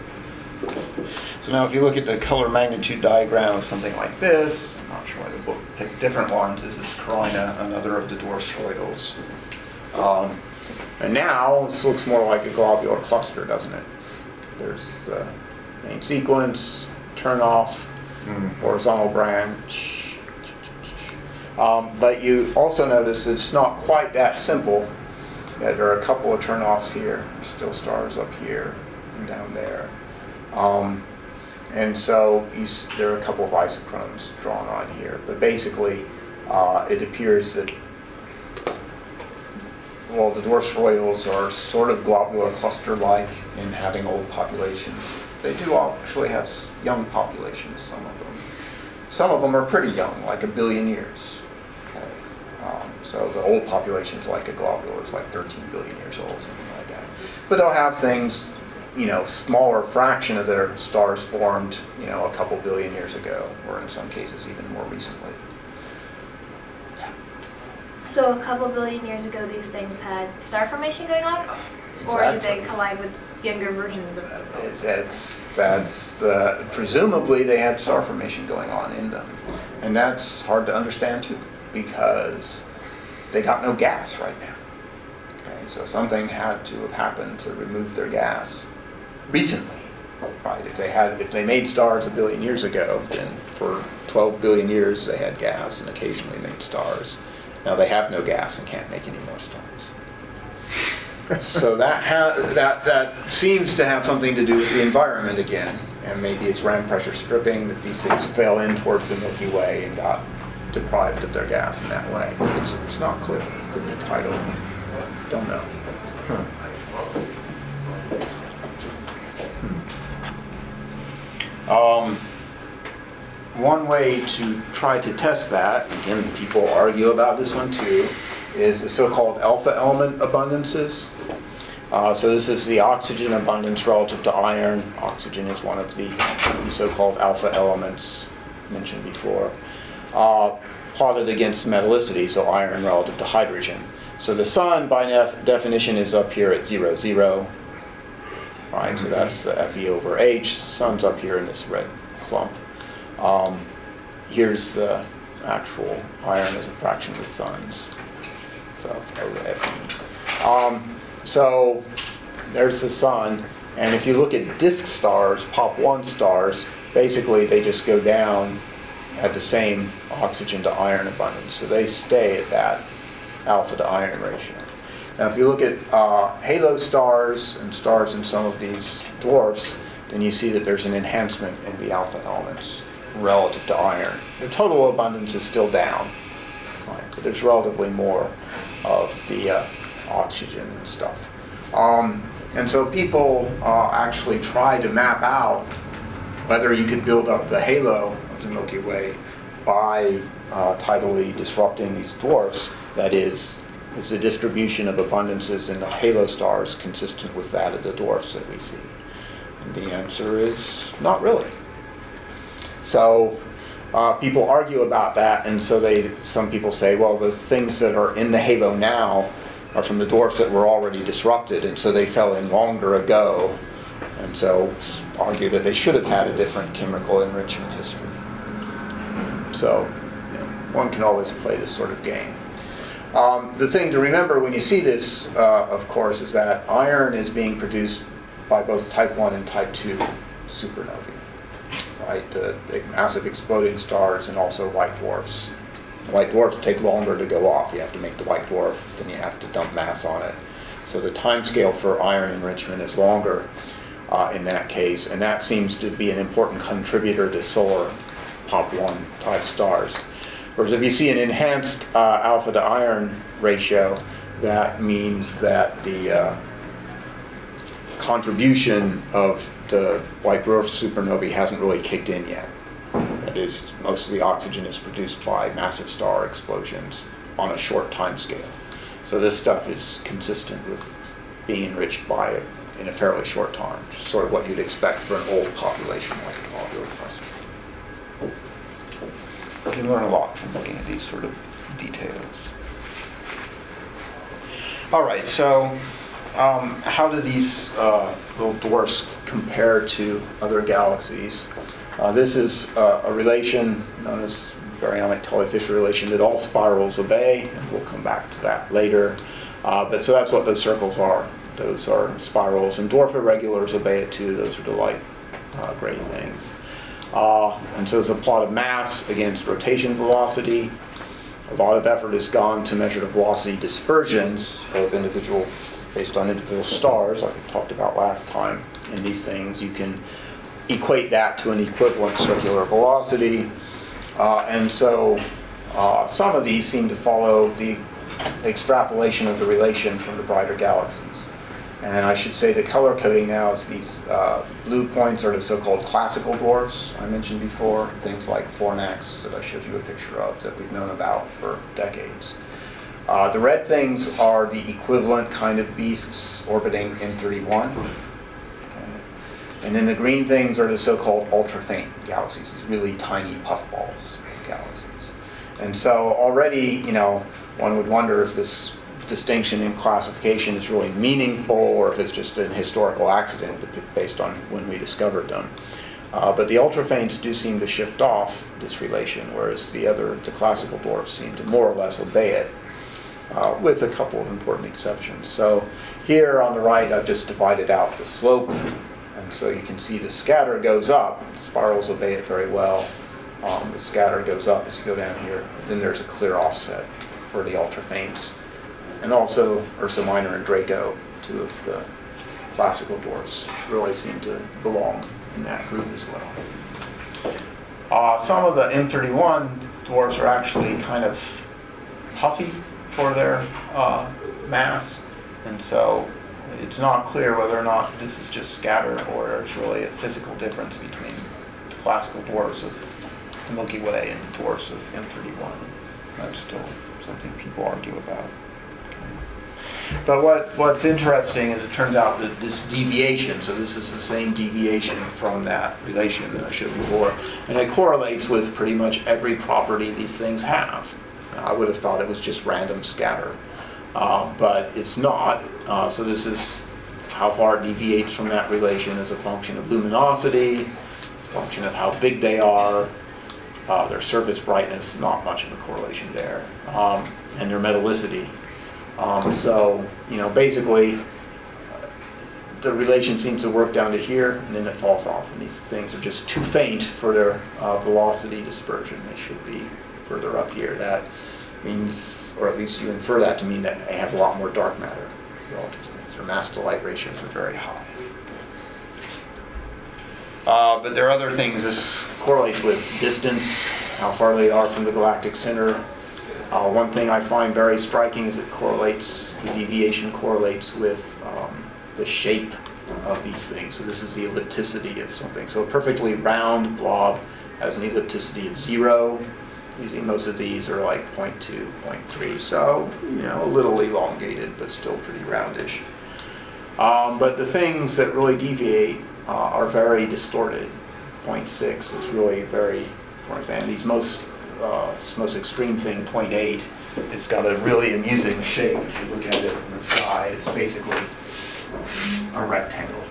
So now if you look at the color magnitude diagram of something like this, I'm not sure why the book picked different ones. This is Carina, another of the dwarf spheroidals. Um, and now this looks more like a globular cluster, doesn't it? There's the main sequence, turn off, mm. horizontal branch. Um, but you also notice that it's not quite that simple. Yeah, there are a couple of turn-offs here. There's still stars up here and down there. Um, and so you, there are a couple of isochrones drawn on here. But basically, uh, it appears that, well, the dwarf spheroidals are sort of globular cluster-like in having old populations. They do actually have young populations, some of them. Some of them are pretty young, like a billion years. Okay. Um, so the old populations, like a globular, is like thirteen billion years old, something like that. But they'll have things, you know, smaller fraction of their stars formed, you know, a couple billion years ago, or in some cases even more recently. So a couple billion years ago, these things had star formation going on? Or did they collide with younger versions of themselves? That's, that's uh, presumably they had star formation going on in them. And that's hard to understand too, because they got no gas right now. Okay, so something had to have happened to remove their gas recently, right? If they had, if they made stars a billion years ago, then for twelve billion years they had gas and occasionally made stars. Now they have no gas and can't make any more stars. So that, ha that, that seems to have something to do with the environment again. And maybe it's ram pressure stripping that these things fell in towards the Milky Way and got deprived of their gas in that way. It's, it's not clear. It could be tidal. Don't know. Hmm. Um, one way to try to test that, again, people argue about this one too, is the so-called alpha element abundances. Uh, so this is the oxygen abundance relative to iron. Oxygen is one of the, the so-called alpha elements mentioned before, uh, plotted against metallicity, so iron relative to hydrogen. So the sun, by def definition, is up here at zero, zero. Right, so that's the F E over H. The sun's up here in this red clump. Um, here's the actual iron as a fraction of the sun's. So over F E. Um, so there's the sun, and if you look at disk stars, pop one stars, basically they just go down at the same oxygen to iron abundance. So they stay at that alpha to iron ratio. Now if you look at uh, halo stars and stars in some of these dwarfs, then you see that there's an enhancement in the alpha elements relative to iron. The total abundance is still down, right? But there's relatively more of the uh, oxygen and stuff. Um, and so people uh, actually try to map out whether you could build up the halo of the Milky Way by uh, tidally disrupting these dwarfs, that is, Is the distribution of abundances in the halo stars consistent with that of the dwarfs that we see? And the answer is not really. So uh, people argue about that, and so they some people say, well, the things that are in the halo now are from the dwarfs that were already disrupted, and so they fell in longer ago, and so argue that they should have had a different chemical enrichment history. So you know, one can always play this sort of game. Um, the thing to remember when you see this, uh, of course, is that iron is being produced by both type one and type two supernovae, right? The massive exploding stars and also white dwarfs. White dwarfs take longer to go off. You have to make the white dwarf, then you have to dump mass on it. So the time scale for iron enrichment is longer uh, in that case, and that seems to be an important contributor to solar pop one type stars. Whereas if you see an enhanced uh, alpha to iron ratio, that means that the uh, contribution of the white dwarf supernovae hasn't really kicked in yet. That is, most of the oxygen is produced by massive star explosions on a short time scale. So this stuff is consistent with being enriched by it in a fairly short time, sort of what you'd expect for an old population like the globular cluster. You can learn a lot from looking at these sort of details. All right, so um, how do these uh, little dwarfs compare to other galaxies? Uh, this is uh, a relation known as baryonic Tully-Fisher relation that all spirals obey, and we'll come back to that later. Uh, but so that's what those circles are. Those are spirals, and dwarf irregulars obey it too. Those are the light uh, gray things. Uh, and so it's a plot of mass against rotation velocity. A lot of effort has gone to measure the velocity dispersions of individual, based on individual stars, like we talked about last time. In these things, you can equate that to an equivalent circular velocity. Uh, and so uh, some of these seem to follow the extrapolation of the relation from the brighter galaxies. And I should say the color coding now is these uh, blue points are the so-called classical dwarfs I mentioned before, things like Fornax that I showed you a picture of that we've known about for decades. Uh, the red things are the equivalent kind of beasts orbiting M thirty-one. Okay. And then the green things are the so-called ultra-faint galaxies, these really tiny puffballs of galaxies. And so already, you know, one would wonder if this distinction in classification is really meaningful or if it's just an historical accident based on when we discovered them. Uh, but the ultrafaints do seem to shift off this relation, whereas the other, the classical dwarfs seem to more or less obey it, uh, with a couple of important exceptions. So here on the right, I've just divided out the slope, and so you can see the scatter goes up. The spirals obey it very well. Um, the scatter goes up as you go down here. Then there's a clear offset for the ultrafaints. And also Ursa Minor and Draco, two of the classical dwarfs, really seem to belong in that group as well. Uh, some of the M thirty-one dwarfs are actually kind of puffy for their uh, mass, and so it's not clear whether or not this is just scatter or there's really a physical difference between the classical dwarfs of the Milky Way and the dwarfs of M thirty-one. That's still something people argue about. But what, what's interesting is it turns out that this deviation, so this is the same deviation from that relation that I showed before, and it correlates with pretty much every property these things have. I would have thought it was just random scatter, uh, but it's not. Uh, so this is how far it deviates from that relation as a function of luminosity, as a function of how big they are, uh, their surface brightness, not much of a correlation there, um, and their metallicity. Um, so, you know, basically, uh, the relation seems to work down to here, and then it falls off. And these things are just too faint for their uh, velocity dispersion. They should be further up here. That means, or at least you infer that to mean that they have a lot more dark matter relative to things. Their mass to light ratios are very high. Uh, but there are other things. This correlates with distance, how far they are from the galactic center. Uh, one thing I find very striking is it correlates, the deviation correlates with um, the shape of these things. So this is the ellipticity of something. So a perfectly round blob has an ellipticity of zero. Usually most of these are like zero point two, zero point three, so, you know, a little elongated, but still pretty roundish. Um, but the things that really deviate uh, are very distorted. zero point six is really very, for example, these most, uh, most extreme thing, zero point eight, it's got a really amusing shape. If you look at it from the side, it's basically a rectangle.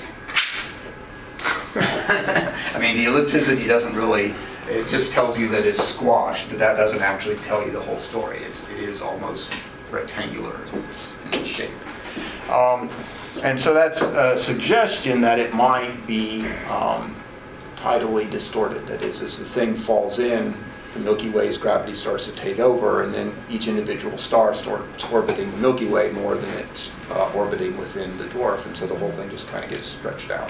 I mean, the ellipticity doesn't really, it just tells you that it's squashed, but that doesn't actually tell you the whole story. It's, it is almost rectangular in its, in its shape. Um, and so that's a suggestion that it might be um, tidally distorted. That is, as the thing falls in, the Milky Way's gravity starts to take over, and then each individual star starts orbiting the Milky Way more than it's uh, orbiting within the dwarf, and so the whole thing just kind of gets stretched out.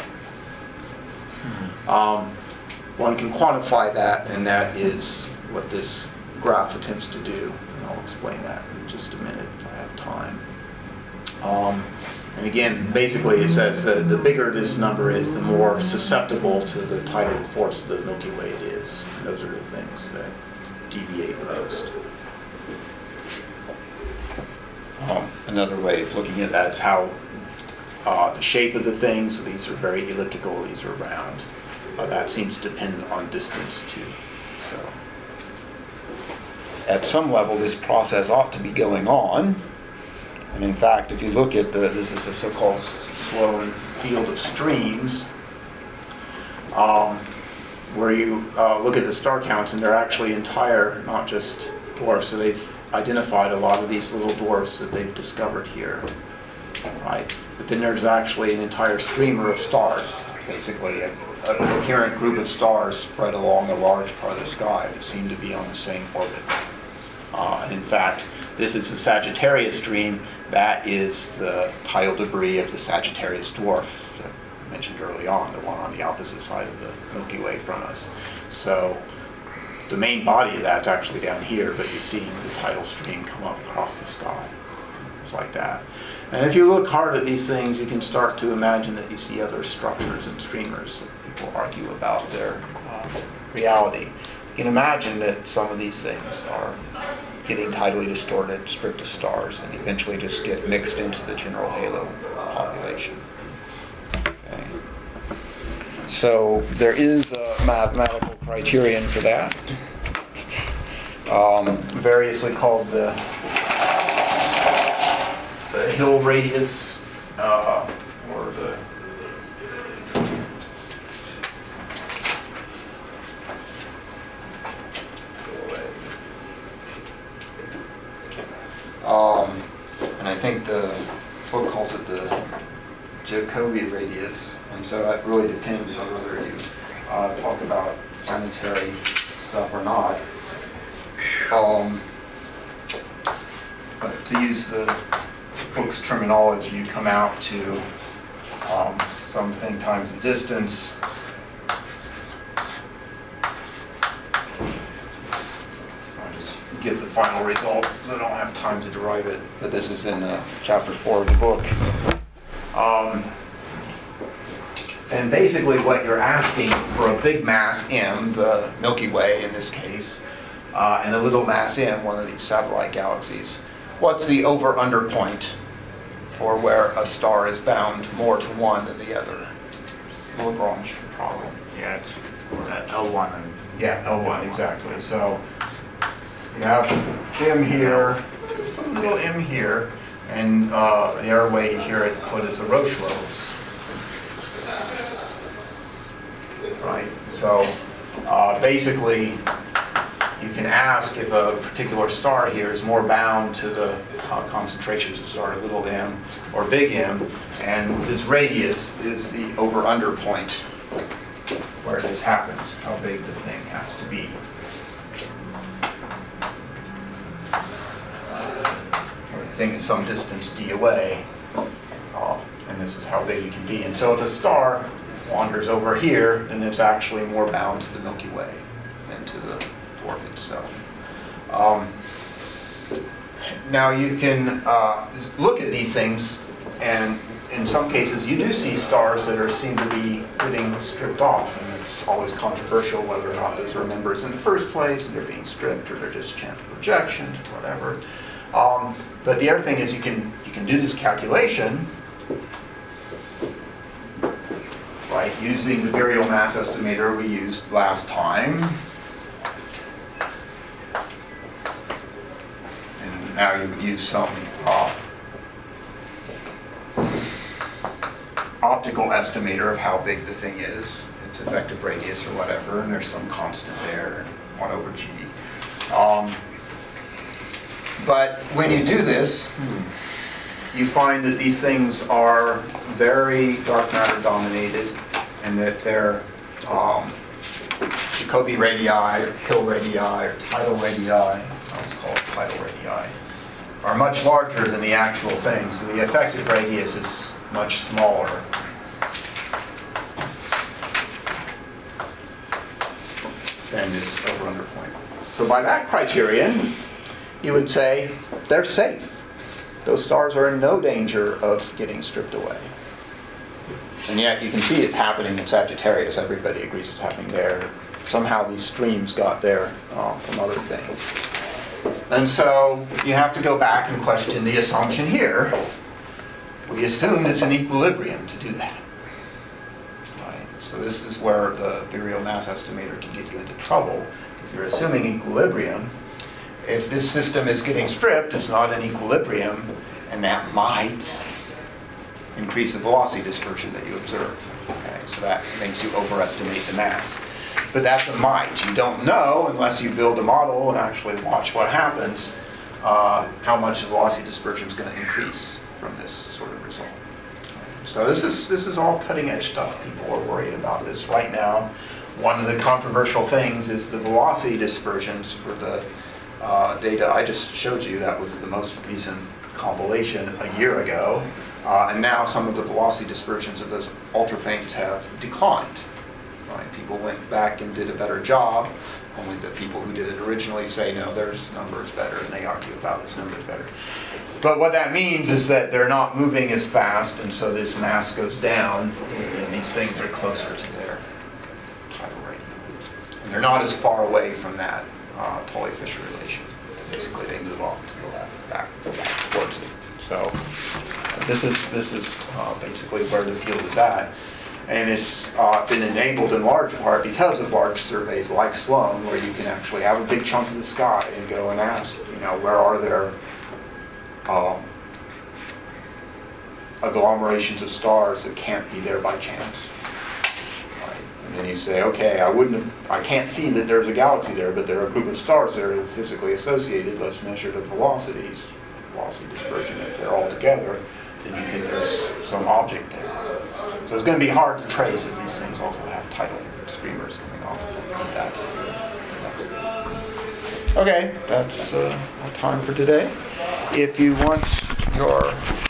Um, one can quantify that, and that is what this graph attempts to do. And I'll explain that in just a minute if I have time. Um, and again, basically it says that the bigger this number is, the more susceptible to the tidal force of the Milky Way it is. And those are the things that deviate most. Um, another way of looking at that is how uh, the shape of the things, so these are very elliptical, these are round. Uh, that seems to depend on distance too. So, at some level, this process ought to be going on. And in fact, if you look at the, this is a so-called Sloan field of streams, um, where you uh, look at the star counts, and they're actually entire, not just dwarfs. So they've identified a lot of these little dwarfs that they've discovered here, right? But then there's actually an entire streamer of stars, basically a, a coherent group of stars spread along a large part of the sky that seem to be on the same orbit. Uh, and in fact, this is the Sagittarius stream. That is the tidal debris of the Sagittarius dwarf that I mentioned early on, the one on the opposite side of the Milky Way from us. So the main body of that's actually down here, but you see the tidal stream come up across the sky. It's like that. And if you look hard at these things, you can start to imagine that you see other structures and streamers that people argue about their uh, reality. You can imagine that some of these things are getting tidally distorted, stripped of stars, and eventually just get mixed into the general halo population. Okay. So there is a mathematical criterion for that, um, variously called the, the Hill radius, uh, or the Um, and I think the book calls it the Jacobi radius, and so that really depends on whether you uh, talk about planetary stuff or not. Um, but to use the book's terminology, you come out to um, something times the distance. Give the final result. I don't have time to derive it, but this is in uh, chapter four of the book. Um, and basically what you're asking for a big mass M, the Milky Way in this case, uh, and a little mass M, one of these satellite galaxies, what's the over-under point for where a star is bound more to one than the other? Lagrange problem. Yeah, it's uh, L one. And Yeah, L one, exactly. So you have M here, just a little M here, and uh, the other way here it put is the Roche lobes. Right, so uh, basically you can ask if a particular star here is more bound to the uh, concentrations of star, little m or big M, and this radius is the over-under point where this happens, how big the thing has to be. The thing is some distance d away, uh, and this is how big it can be. And so if a star wanders over here, then it's actually more bound to the Milky Way than to the dwarf itself. Um, now you can uh, look at these things, and in some cases you do see stars that are seem to be getting stripped off, and it's always controversial whether or not those are members in the first place, and they're being stripped, or they're just chance projections, or whatever. Um, but the other thing is you can, you can do this calculation, right, using the virial mass estimator we used last time. And now you would use some uh, optical estimator of how big the thing is, its effective radius or whatever, and there's some constant there, one over g. Um, but when you do this, you find that these things are very dark matter dominated, and that their um, Jacobi radii, or Hill radii, or tidal radii, I always call it tidal radii, are much larger than the actual thing. So the effective radius is much smaller. Than this over under point. So by that criterion, you would say they're safe. Those stars are in no danger of getting stripped away. And yet you can see it's happening in Sagittarius. Everybody agrees it's happening there. Somehow these streams got there uh, from other things. And so you have to go back and question the assumption here. We assume it's an equilibrium to do that. Right? So this is where the virial mass estimator can get you into trouble. If you're assuming equilibrium, if this system is getting stripped, it's not an equilibrium, and that might increase the velocity dispersion that you observe. Okay, so that makes you overestimate the mass. But that's a might. You don't know unless you build a model and actually watch what happens, uh, how much the velocity dispersion is going to increase from this sort of result. So this is this is all cutting edge stuff. People are worried about this right now. One of the controversial things is the velocity dispersions for the uh, data I just showed you. That was the most recent compilation a year ago. Uh, and now some of the velocity dispersions of those ultrafaints have declined. Right? People went back and did a better job. Only the people who did it originally say, no, their number is better, and they argue about this number is better. But what that means is that they're not moving as fast, and so this mass goes down, and these things are closer to their tidal radius. And they're not as far away from that uh, Tully-Fisher relation. Basically, they move off to the left, back, back towards it. So this is this is uh, basically where the field is at. And it's uh, been enabled in large part because of large surveys like Sloan, where you can actually have a big chunk of the sky and go and ask, you know, where are there um, agglomerations of stars that can't be there by chance. Right? And then you say, okay, I wouldn't have, I can't see that there's a galaxy there, but there are a group of stars that are physically associated. Let's measure the velocities, velocity dispersion. If they're all together, then you think there's some object there. So it's going to be hard to trace if these things also have tidal streamers coming off of them. That's the next thing. Okay, that's uh, our time for today. If you want your